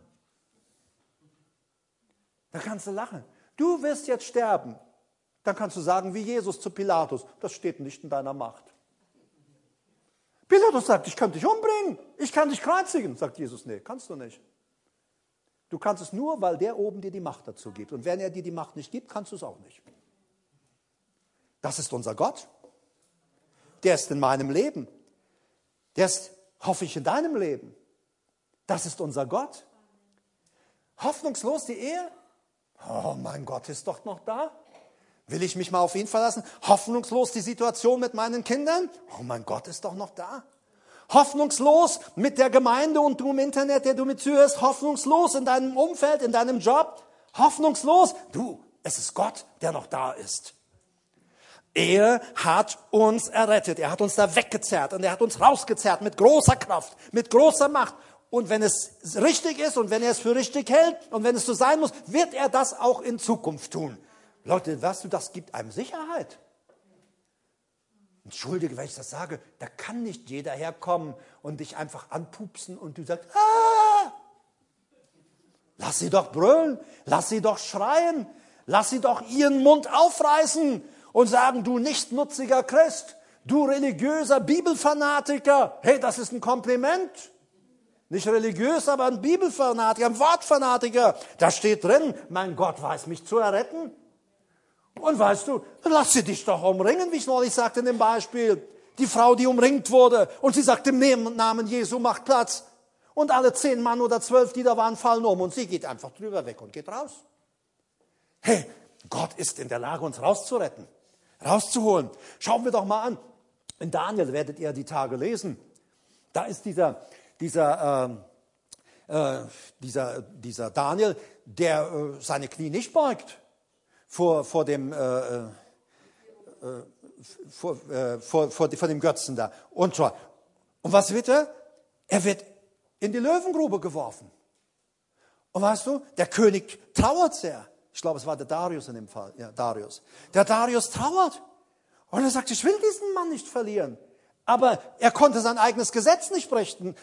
Da kannst du lachen. Du wirst jetzt sterben. Dann kannst du sagen, wie Jesus zu Pilatus, das steht nicht in deiner Macht. Pilatus sagt, ich könnte dich umbringen, ich kann dich kreuzigen. Sagt Jesus, nee, kannst du nicht. Du kannst es nur, weil der oben dir die Macht dazu gibt. Und wenn er dir die Macht nicht gibt, kannst du es auch nicht. Das ist unser Gott. Der ist in meinem Leben. Der ist, hoffe ich, in deinem Leben. Das ist unser Gott. Hoffnungslos die Ehe? Oh, mein Gott ist doch noch da. Will ich mich mal auf ihn verlassen? Hoffnungslos die Situation mit meinen Kindern? Oh, mein Gott ist doch noch da. Hoffnungslos mit der Gemeinde und du im Internet, der du mit zuhörst. Hoffnungslos in deinem Umfeld, in deinem Job. Hoffnungslos. Du, es ist Gott, der noch da ist. Er hat uns errettet. Er hat uns da weggezerrt und er hat uns rausgezerrt mit großer Kraft, mit großer Macht. Und wenn es richtig ist und wenn er es für richtig hält und wenn es so sein muss, wird er das auch in Zukunft tun. Leute, weißt du, das gibt einem Sicherheit. Entschuldige, wenn ich das sage, da kann nicht jeder herkommen und dich einfach anpupsen und du sagst, ah! Lass sie doch brüllen, lass sie doch schreien, lass sie doch ihren Mund aufreißen und sagen, du nichtsnutziger Christ, du religiöser Bibelfanatiker. Hey, das ist ein Kompliment. Nicht religiös, aber ein Bibelfanatiker, ein Wortfanatiker. Da steht drin, mein Gott weiß mich zu erretten. Und weißt du, lass sie dich doch umringen, wie ich neulich sagte in dem Beispiel. Die Frau, die umringt wurde und sie sagt im Namen Jesu, macht Platz. Und alle 10 Mann oder 12, die da waren, fallen um und sie geht einfach drüber weg und geht raus. Hey, Gott ist in der Lage, uns rauszuretten, rauszuholen. Schauen wir doch mal an. In Daniel werdet ihr die Tage lesen. Da ist dieser Daniel, der seine Knie nicht beugt vor dem Götzen da. Und was wird er? Er wird in die Löwengrube geworfen. Und weißt du, der König trauert sehr. Ich glaube, es war der Darius in dem Fall. Ja, Darius. Der Darius trauert. Und er sagt, ich will diesen Mann nicht verlieren. Aber er konnte sein eigenes Gesetz nicht brechen.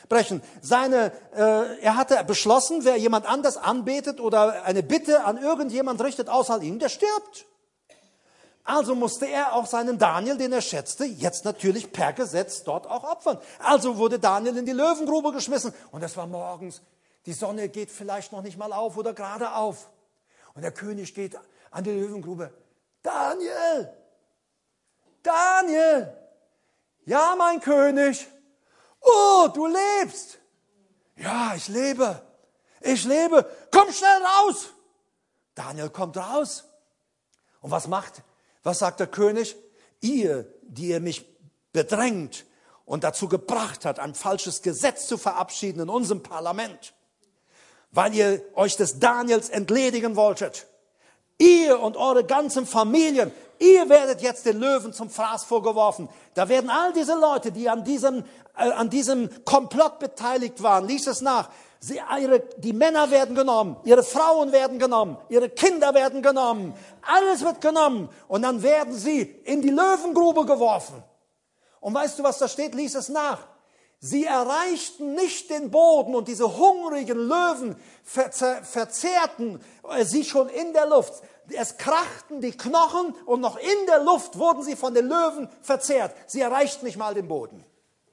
Er hatte beschlossen, wer jemand anders anbetet oder eine Bitte an irgendjemand richtet, außer ihm, der stirbt. Also musste er auch seinen Daniel, den er schätzte, jetzt natürlich per Gesetz dort auch opfern. Also wurde Daniel in die Löwengrube geschmissen. Und es war morgens. Die Sonne geht vielleicht noch nicht mal auf oder gerade auf. Und der König geht an die Löwengrube. Daniel! Daniel! Ja, mein König. Oh, du lebst. Ja, ich lebe. Ich lebe. Komm schnell raus. Daniel kommt raus. Und was sagt der König? Ihr, die ihr mich bedrängt und dazu gebracht hat, ein falsches Gesetz zu verabschieden in unserem Parlament, weil ihr euch des Daniels entledigen wolltet. Ihr und eure ganzen Familien, ihr werdet jetzt den Löwen zum Fraß vorgeworfen. Da werden all diese Leute, die an diesem Komplott beteiligt waren, lies es nach, die Männer werden genommen, ihre Frauen werden genommen, ihre Kinder werden genommen, alles wird genommen und dann werden sie in die Löwengrube geworfen. Und weißt du, was da steht? Lies es nach. Sie erreichten nicht den Boden und diese hungrigen Löwen verzehrten sie schon in der Luft. Es krachten die Knochen und noch in der Luft wurden sie von den Löwen verzehrt. Sie erreichten nicht mal den Boden.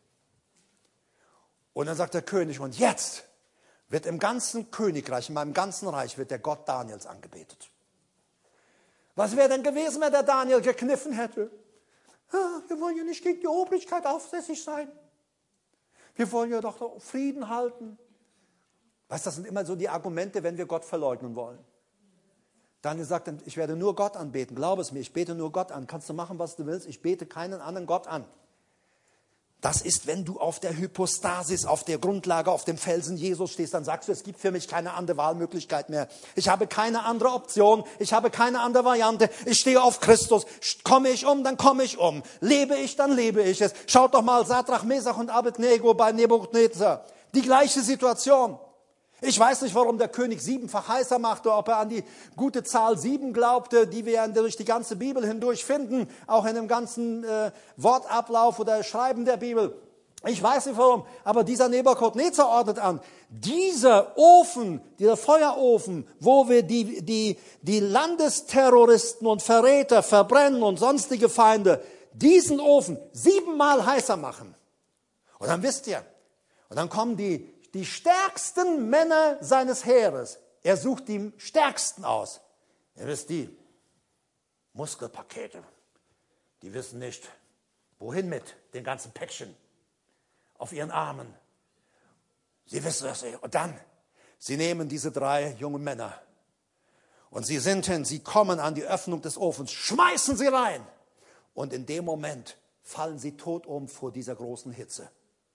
Und dann sagt der König, und jetzt wird im ganzen Königreich, in meinem ganzen Reich, wird der Gott Daniels angebetet. Was wäre denn gewesen, wenn der Daniel gekniffen hätte? Wir wollen ja nicht gegen die Obrigkeit aufsässig sein. Wir wollen ja doch Frieden halten. Weißt du, das sind immer so die Argumente, wenn wir Gott verleugnen wollen. Daniel sagt, ich werde nur Gott anbeten. Glaub es mir, ich bete nur Gott an. Kannst du machen, was du willst. Ich bete keinen anderen Gott an. Das ist, wenn du auf der Hypostasis, auf der Grundlage, auf dem Felsen Jesus stehst, dann sagst du, es gibt für mich keine andere Wahlmöglichkeit mehr. Ich habe keine andere Option, ich habe keine andere Variante. Ich stehe auf Christus. Komme ich um, dann komme ich um. Lebe ich, dann lebe ich es. Schaut doch mal Sadrach, Mesach und Abednego bei Nebukadnezar. Die gleiche Situation. Ich weiß nicht, warum der König 7-fach heißer machte, ob er an die gute Zahl 7 glaubte, die wir ja durch die ganze Bibel hindurch finden, auch in dem ganzen Wortablauf oder Schreiben der Bibel. Ich weiß nicht warum, aber dieser Nebukadnezar ordnet an, dieser Ofen, dieser Feuerofen, wo wir die Landesterroristen und Verräter verbrennen und sonstige Feinde, diesen Ofen 7-mal heißer machen. Und dann wisst ihr, und dann kommen die stärksten Männer seines Heeres. Er sucht die stärksten aus. Ihr wisst, die Muskelpakete, die wissen nicht, wohin mit den ganzen Päckchen auf ihren Armen. Sie wissen das nicht. Und dann, sie nehmen diese 3 jungen Männer und sie kommen an die Öffnung des Ofens, schmeißen sie rein. Und in dem Moment fallen sie tot um vor dieser großen Hitze.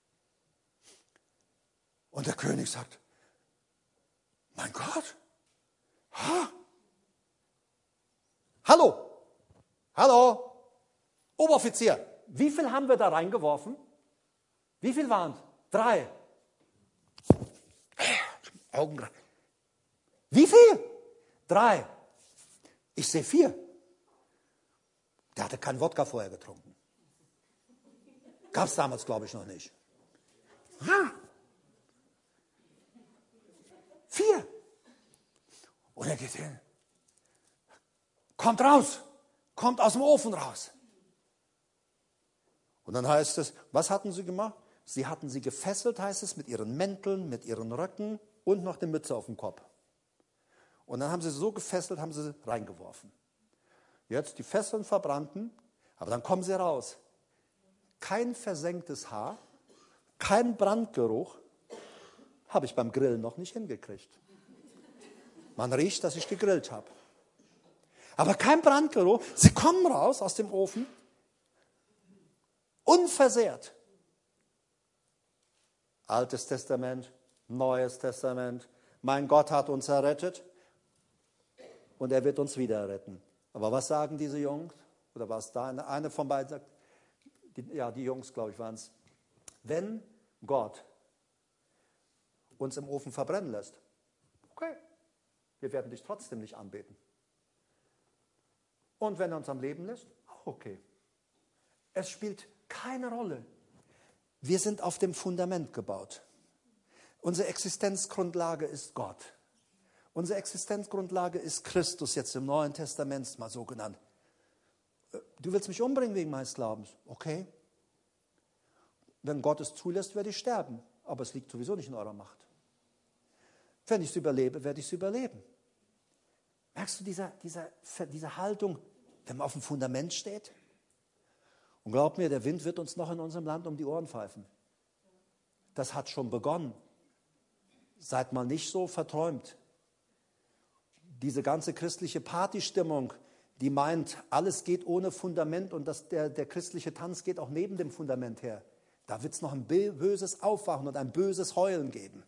Und der König sagt, mein Gott, hallo, Oberoffizier, wie viel haben wir da reingeworfen? Wie viel waren es? 3. Augen. Wie viel? 3. Ich sehe 4. Der hatte keinen Wodka vorher getrunken. Gab es damals, glaube ich, noch nicht. 4. Und er geht hin. Kommt raus. Kommt aus dem Ofen raus. Und dann heißt es, was hatten sie gemacht? Sie hatten sie gefesselt, heißt es, mit ihren Mänteln, mit ihren Röcken und noch eine Mütze auf dem Kopf. Und dann haben sie so gefesselt, haben sie reingeworfen. Jetzt die Fesseln verbrannten, aber dann kommen sie raus. Kein versenktes Haar, kein Brandgeruch, habe ich beim Grillen noch nicht hingekriegt. Man riecht, dass ich gegrillt habe. Aber kein Brandgeruch. Sie kommen raus aus dem Ofen, unversehrt. Altes Testament, Neues Testament. Mein Gott hat uns errettet und er wird uns wieder retten. Aber was sagen diese Jungs? Oder was da? Eine von beiden sagt, die Jungs, glaube ich, waren es. Wenn Gott uns im Ofen verbrennen lässt, okay, wir werden dich trotzdem nicht anbeten. Und wenn er uns am Leben lässt, auch okay. Es spielt keine Rolle. Wir sind auf dem Fundament gebaut. Unsere Existenzgrundlage ist Gott. Unsere Existenzgrundlage ist Christus, jetzt im Neuen Testament mal so genannt. Du willst mich umbringen wegen meines Glaubens? Okay. Wenn Gott es zulässt, werde ich sterben. Aber es liegt sowieso nicht in eurer Macht. Wenn ich es überlebe, werde ich es überleben. Merkst du diese Haltung, wenn man auf dem Fundament steht? Und glaub mir, der Wind wird uns noch in unserem Land um die Ohren pfeifen. Das hat schon begonnen. Seid mal nicht so verträumt. Diese ganze christliche Partystimmung, die meint, alles geht ohne Fundament und der christliche Tanz geht auch neben dem Fundament her. Da wird es noch ein böses Aufwachen und ein böses Heulen geben.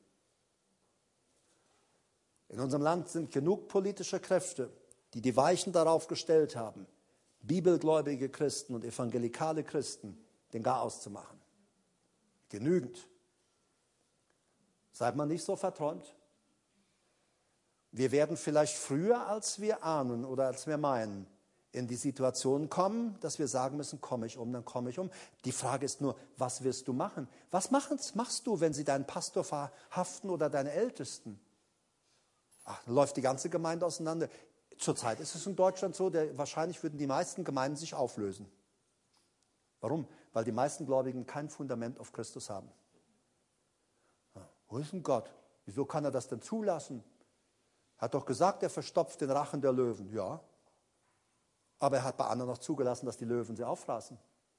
In unserem Land sind genug politische Kräfte, die die Weichen darauf gestellt haben, bibelgläubige Christen und evangelikale Christen den Garaus zu machen. Genügend. Seid mal nicht so verträumt. Wir werden vielleicht früher, als wir ahnen oder als wir meinen, in die Situation kommen, dass wir sagen müssen, komme ich um, dann komme ich um. Die Frage ist nur, was wirst du machen? Was machst du, wenn sie deinen Pastor verhaften oder deine Ältesten? Ach, dann läuft die ganze Gemeinde auseinander. Zurzeit ist es in Deutschland so, wahrscheinlich würden die meisten Gemeinden sich auflösen. Warum? Weil die meisten Gläubigen kein Fundament auf Christus haben. Ja, wo ist denn Gott? Wieso kann er das denn zulassen? Er hat doch gesagt, er verstopft den Rachen der Löwen. Ja, aber er hat bei anderen noch zugelassen, dass die Löwen sie auffraßen.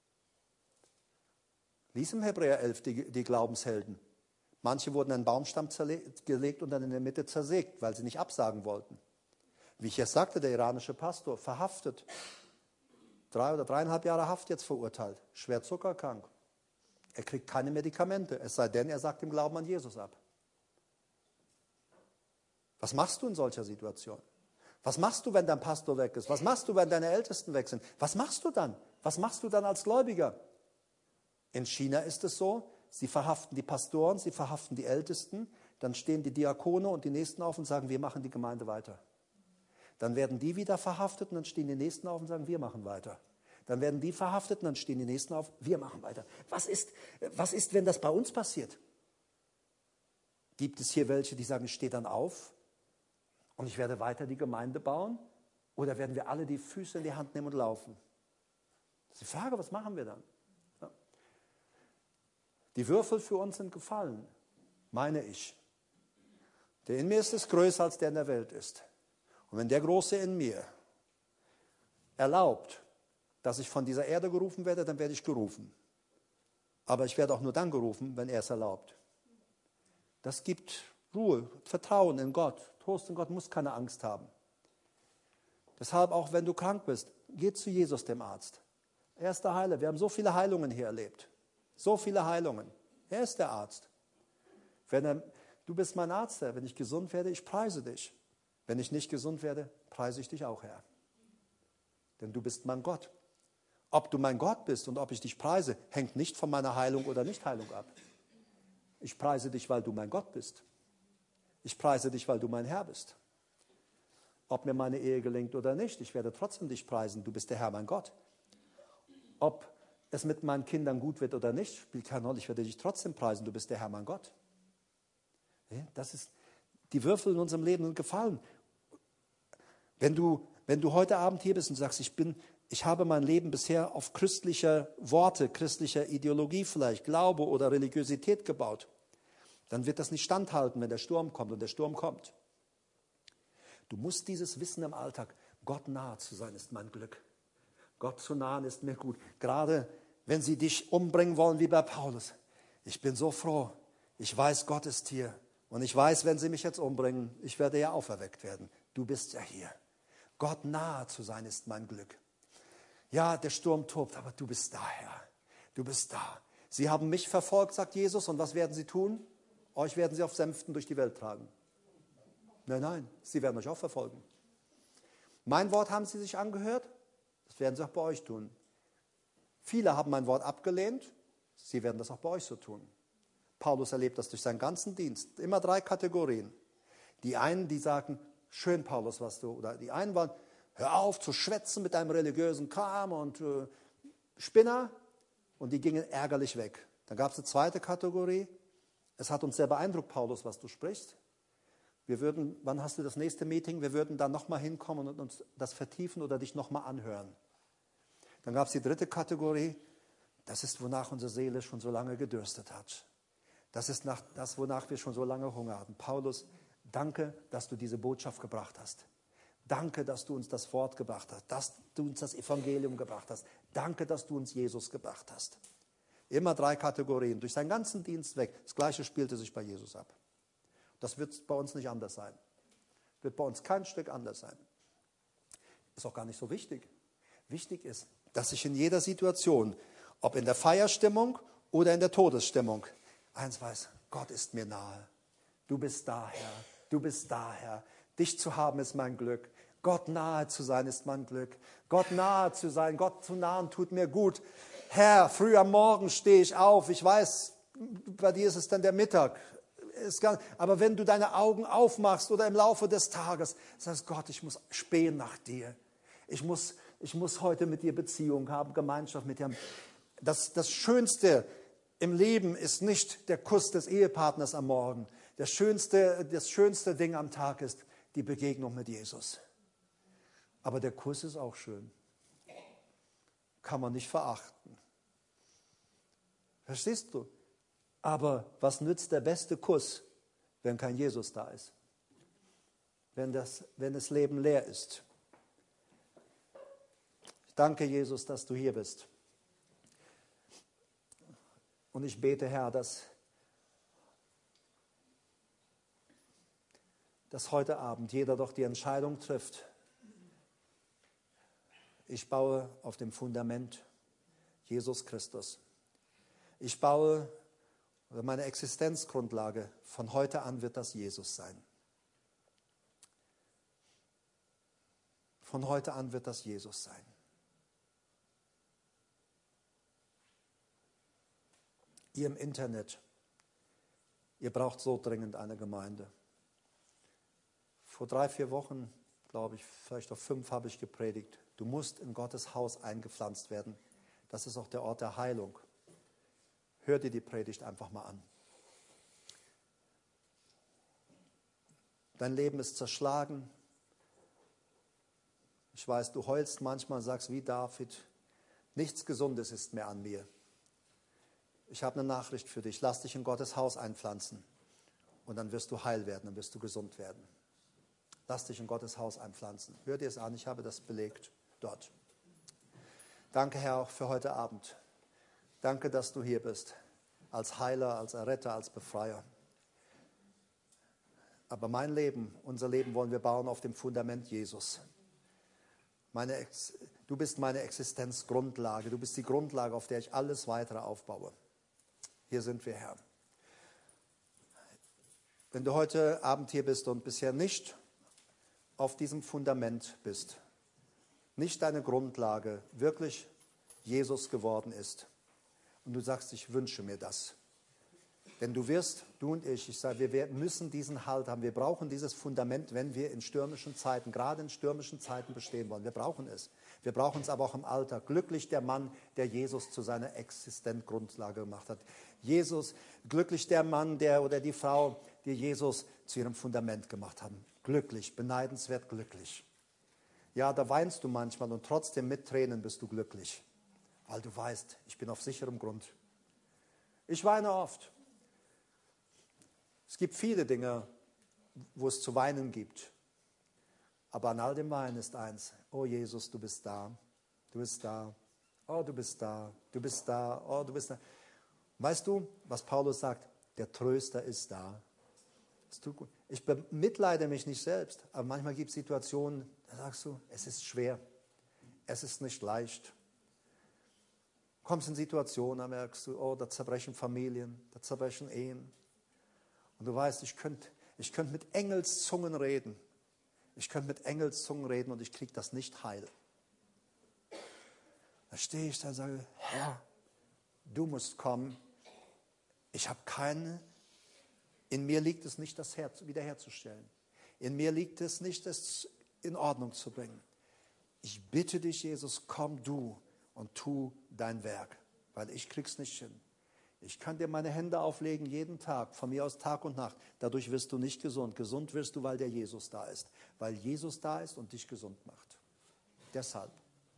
Lies im Hebräer 11 die Glaubenshelden. Manche wurden an einen Baumstamm gelegt und dann in der Mitte zersägt, weil sie nicht absagen wollten. Wie ich jetzt sagte, der iranische Pastor, verhaftet. 3 oder 3,5 Jahre Haft jetzt verurteilt. Schwer zuckerkrank. Er kriegt keine Medikamente, es sei denn, er sagt dem Glauben an Jesus ab. Was machst du in solcher Situation? Was machst du, wenn dein Pastor weg ist? Was machst du, wenn deine Ältesten weg sind? Was machst du dann? Was machst du dann als Gläubiger? In China ist es so, sie verhaften die Pastoren, sie verhaften die Ältesten, dann stehen die Diakone und die Nächsten auf und sagen, wir machen die Gemeinde weiter. Dann werden die wieder verhaftet und dann stehen die Nächsten auf und sagen, wir machen weiter. Dann werden die verhaftet und dann stehen die Nächsten auf, wir machen weiter. Was ist, wenn das bei uns passiert? Gibt es hier welche, die sagen, ich stehe dann auf und ich werde weiter die Gemeinde bauen? Oder werden wir alle die Füße in die Hand nehmen und laufen? Das ist die Frage, was machen wir dann? Ja. Die Würfel für uns sind gefallen, meine ich. Der in mir ist größer, als der in der Welt ist. Und wenn der Große in mir erlaubt, dass ich von dieser Erde gerufen werde, dann werde ich gerufen. Aber ich werde auch nur dann gerufen, wenn er es erlaubt. Das gibt Ruhe, Vertrauen in Gott. Trost in Gott, muss keine Angst haben. Deshalb auch, wenn du krank bist, geh zu Jesus, dem Arzt. Er ist der Heiler. Wir haben so viele Heilungen hier erlebt. So viele Heilungen. Er ist der Arzt. Du bist mein Arzt, Herr. Wenn ich gesund werde, ich preise dich. Wenn ich nicht gesund werde, preise ich dich auch, Herr. Denn du bist mein Gott. Ob du mein Gott bist und ob ich dich preise, hängt nicht von meiner Heilung oder Nichtheilung ab. Ich preise dich, weil du mein Gott bist. Ich preise dich, weil du mein Herr bist. Ob mir meine Ehe gelingt oder nicht, ich werde trotzdem dich preisen. Du bist der Herr, mein Gott. Ob es mit meinen Kindern gut wird oder nicht, spielt keine Rolle. Ich werde dich trotzdem preisen. Du bist der Herr, mein Gott. Das ist, die Würfel in unserem Leben sind gefallen. Wenn du heute Abend hier bist und sagst, ich habe mein Leben bisher auf christlicher Worte, christlicher Ideologie vielleicht, Glaube oder Religiosität gebaut, dann wird das nicht standhalten, wenn der Sturm kommt, und der Sturm kommt. Du musst dieses Wissen im Alltag, Gott nahe zu sein, ist mein Glück. Gott zu nahen ist mir gut. Gerade wenn sie dich umbringen wollen, wie bei Paulus. Ich bin so froh. Ich weiß, Gott ist hier. Und ich weiß, wenn sie mich jetzt umbringen, ich werde ja auferweckt werden. Du bist ja hier. Gott nahe zu sein, ist mein Glück. Ja, der Sturm tobt, aber du bist da, Herr. Du bist da. Sie haben mich verfolgt, sagt Jesus, und was werden sie tun? Euch werden sie auf Sänften durch die Welt tragen. Nein, sie werden euch auch verfolgen. Mein Wort haben sie sich angehört, das werden sie auch bei euch tun. Viele haben mein Wort abgelehnt, sie werden das auch bei euch so tun. Paulus erlebt das durch seinen ganzen Dienst. Immer 3 Kategorien. Die einen, die sagen, schön Paulus, was du, oder die einen waren, hör auf zu schwätzen mit deinem religiösen Kram und Spinner, und die gingen ärgerlich weg. Dann gab es eine zweite Kategorie, es hat uns sehr beeindruckt, Paulus, was du sprichst. Wann hast du das nächste Meeting? Wir würden da nochmal hinkommen und uns das vertiefen oder dich nochmal anhören. Dann gab es die dritte Kategorie, das ist, wonach unsere Seele schon so lange gedürstet hat. Das ist das, wonach wir schon so lange Hunger hatten. Paulus, danke, dass du diese Botschaft gebracht hast. Danke, dass du uns das Wort gebracht hast, dass du uns das Evangelium gebracht hast. Danke, dass du uns Jesus gebracht hast. Immer 3 Kategorien, durch seinen ganzen Dienst weg. Das Gleiche spielte sich bei Jesus ab. Das wird bei uns nicht anders sein. Wird bei uns kein Stück anders sein. Ist auch gar nicht so wichtig. Wichtig ist, dass ich in jeder Situation, ob in der Feierstimmung oder in der Todesstimmung, eins weiß, Gott ist mir nahe. Du bist da, Herr. Du bist da, Herr. Dich zu haben ist mein Glück. Gott nahe zu sein ist mein Glück. Gott nahe zu sein, Gott zu nahen tut mir gut. Herr, früh am Morgen stehe ich auf. Ich weiß, bei dir ist es dann der Mittag. Aber wenn du deine Augen aufmachst oder im Laufe des Tages, sagst Gott, ich muss spähen nach dir. Ich muss heute mit dir Beziehung haben, Gemeinschaft mit dir haben. Das Schönste im Leben ist nicht der Kuss des Ehepartners am Morgen. Das schönste Ding am Tag ist die Begegnung mit Jesus. Aber der Kuss ist auch schön. Kann man nicht verachten. Verstehst du? Aber was nützt der beste Kuss, wenn kein Jesus da ist? Wenn das Leben leer ist. Ich danke Jesus, dass du hier bist. Und ich bete, Herr, dass heute Abend jeder doch die Entscheidung trifft. Ich baue auf dem Fundament Jesus Christus. Ich baue, oder meine Existenzgrundlage, von heute an wird das Jesus sein. Von heute an wird das Jesus sein. Ihr im Internet, ihr braucht so dringend eine Gemeinde. Vor 3-4 Wochen, glaube ich, vielleicht auch 5, habe ich gepredigt. Du musst in Gottes Haus eingepflanzt werden. Das ist auch der Ort der Heilung. Hör dir die Predigt einfach mal an. Dein Leben ist zerschlagen. Ich weiß, du heulst manchmal, sagst wie David, nichts Gesundes ist mehr an mir. ich habe eine Nachricht für dich. Lass dich in Gottes Haus einpflanzen und dann wirst du heil werden, dann wirst du gesund werden. Lass dich in Gottes Haus einpflanzen. Hör dir es an, ich habe das belegt dort. Danke, Herr, auch für heute Abend. Danke, dass du hier bist, als Heiler, als Erretter, als Befreier. Aber mein Leben, unser Leben wollen wir bauen auf dem Fundament Jesus. Du bist meine Existenzgrundlage. Du bist die Grundlage, auf der ich alles weitere aufbaue. Hier sind wir, Herr. Wenn du heute Abend hier bist und bisher nicht auf diesem Fundament bist, nicht deine Grundlage wirklich Jesus geworden ist und du sagst, ich wünsche mir das. Denn du und ich sage, wir müssen diesen Halt haben. Wir brauchen dieses Fundament, wenn wir in stürmischen Zeiten, gerade in stürmischen Zeiten bestehen wollen. Wir brauchen es. Wir brauchen es aber auch im Alltag. Glücklich der Mann, der Jesus zu seiner Existenzgrundlage gemacht hat. Glücklich der Mann, oder die Frau, die Jesus zu ihrem Fundament gemacht haben. Glücklich, beneidenswert glücklich. Ja, da weinst du manchmal und trotzdem mit Tränen bist du glücklich. Weil du weißt, ich bin auf sicherem Grund. Ich weine oft. Es gibt viele Dinge, wo es zu weinen gibt. Aber an all dem Weinen ist eins. Oh Jesus, du bist da. Du bist da. Oh, du bist da. Du bist da. Oh, du bist da. Weißt du, was Paulus sagt? Der Tröster ist da. Das tut gut. Ich bemitleide mich nicht selbst, aber manchmal gibt es Situationen, da sagst du, es ist schwer. Es ist nicht leicht. Du kommst in Situationen, da merkst du, oh, da zerbrechen Familien, da zerbrechen Ehen. Und du weißt, ich könnte mit Engelszungen reden. Ich könnte mit Engelszungen reden und ich kriege das nicht heil. Da stehe ich da und sage, Herr, du musst kommen. In mir liegt es nicht, das Herz wiederherzustellen. In mir liegt es nicht, das in Ordnung zu bringen. Ich bitte dich, Jesus, komm du und tu dein Werk, weil ich krieg's nicht hin. Ich kann dir meine Hände auflegen jeden Tag, von mir aus Tag und Nacht. Dadurch wirst du nicht gesund. Gesund wirst du, weil der Jesus da ist. Weil Jesus da ist und dich gesund macht. Deshalb.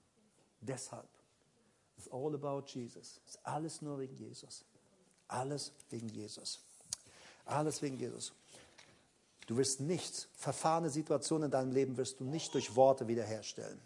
It's all about Jesus. Es ist alles nur wegen Jesus. Alles wegen Jesus. Alles wegen Jesus. Du wirst nichts, verfahrene Situationen in deinem Leben wirst du nicht durch Worte wiederherstellen.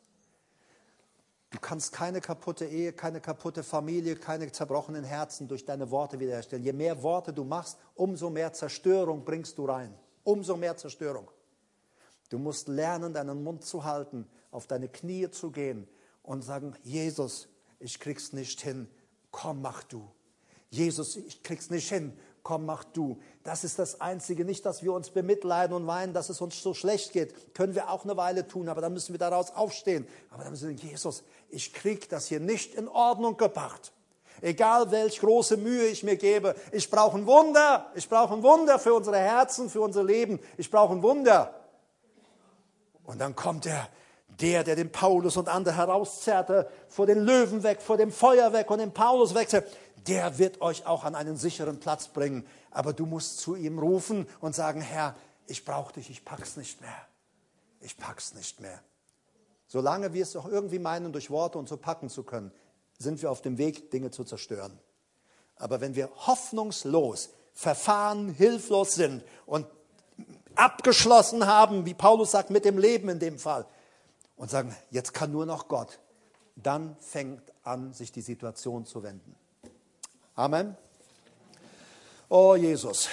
Du kannst keine kaputte Ehe, keine kaputte Familie, keine zerbrochenen Herzen durch deine Worte wiederherstellen. Je mehr Worte du machst, umso mehr Zerstörung bringst du rein. Umso mehr Zerstörung. Du musst lernen, deinen Mund zu halten, auf deine Knie zu gehen und sagen, Jesus, ich krieg's nicht hin, komm, mach du. Jesus, ich krieg's nicht hin, komm, mach du. Das ist das Einzige, nicht, dass wir uns bemitleiden und weinen, dass es uns so schlecht geht. Können wir auch eine Weile tun, aber dann müssen wir daraus aufstehen. Aber dann müssen wir sagen, Jesus, ich krieg das hier nicht in Ordnung gebracht. Egal, welch große Mühe ich mir gebe, ich brauche ein Wunder. Ich brauche ein Wunder für unsere Herzen, für unser Leben. Ich brauche ein Wunder. Und dann kommt der den Paulus und andere herauszerrte, vor den Löwen weg, vor dem Feuer weg und den Paulus weg, der wird euch auch an einen sicheren Platz bringen. Aber du musst zu ihm rufen und sagen, Herr, ich brauche dich, ich pack's nicht mehr. Ich pack's nicht mehr. Solange wir es doch irgendwie meinen, durch Worte und so packen zu können, sind wir auf dem Weg, Dinge zu zerstören. Aber wenn wir hoffnungslos, verfahren, hilflos sind und abgeschlossen haben, wie Paulus sagt, mit dem Leben in dem Fall, und sagen, jetzt kann nur noch Gott, dann fängt an, sich die Situation zu wenden. Amen. Oh Jesus.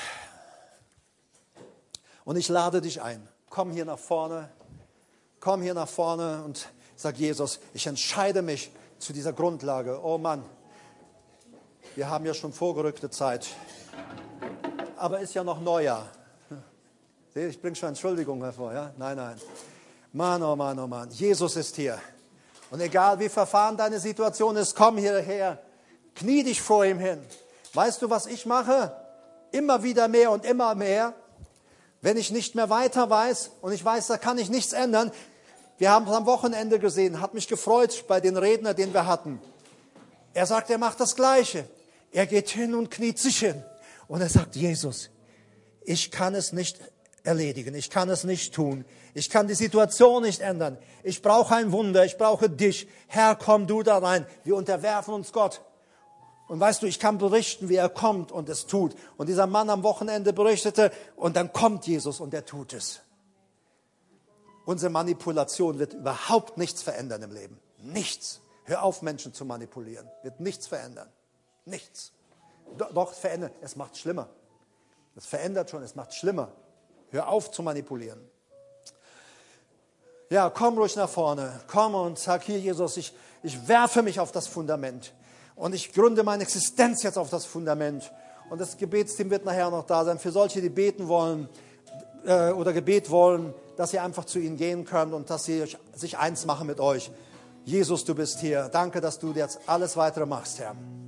Und ich lade dich ein. Komm hier nach vorne und sag, Jesus, ich entscheide mich zu dieser Grundlage. Oh Mann, wir haben ja schon vorgerückte Zeit. Aber ist ja noch Neujahr. Ich bringe schon Entschuldigung hervor. Ja? Nein. Mann, oh Mann, oh Mann. Jesus ist hier. Und egal wie verfahren deine Situation ist, komm hierher. Knie dich vor ihm hin. Weißt du, was ich mache? Immer wieder mehr und immer mehr. Wenn ich nicht mehr weiter weiß und ich weiß, da kann ich nichts ändern. Wir haben es am Wochenende gesehen, hat mich gefreut bei den Rednern, den wir hatten. Er sagt, er macht das Gleiche. Er geht hin und kniet sich hin. Und er sagt, Jesus, ich kann es nicht erledigen. Ich kann es nicht tun. Ich kann die Situation nicht ändern. Ich brauche ein Wunder. Ich brauche dich. Herr, komm du da rein. Wir unterwerfen uns Gott. Und weißt du, ich kann berichten, wie er kommt und es tut. Und dieser Mann am Wochenende berichtete und dann kommt Jesus und er tut es. Unsere Manipulation wird überhaupt nichts verändern im Leben. Nichts. Hör auf, Menschen zu manipulieren. Wird nichts verändern. Nichts. Doch, verändern. Es macht schlimmer. Es verändert schon, es macht schlimmer. Hör auf zu manipulieren. Ja, komm ruhig nach vorne. Komm und sag, hier Jesus, ich werfe mich auf das Fundament. Und ich gründe meine Existenz jetzt auf das Fundament. Und das Gebetsteam wird nachher noch da sein. Für solche, die beten wollen oder Gebet wollen, dass ihr einfach zu ihnen gehen könnt und dass sie sich eins machen mit euch. Jesus, du bist hier. Danke, dass du jetzt alles weitere machst, Herr.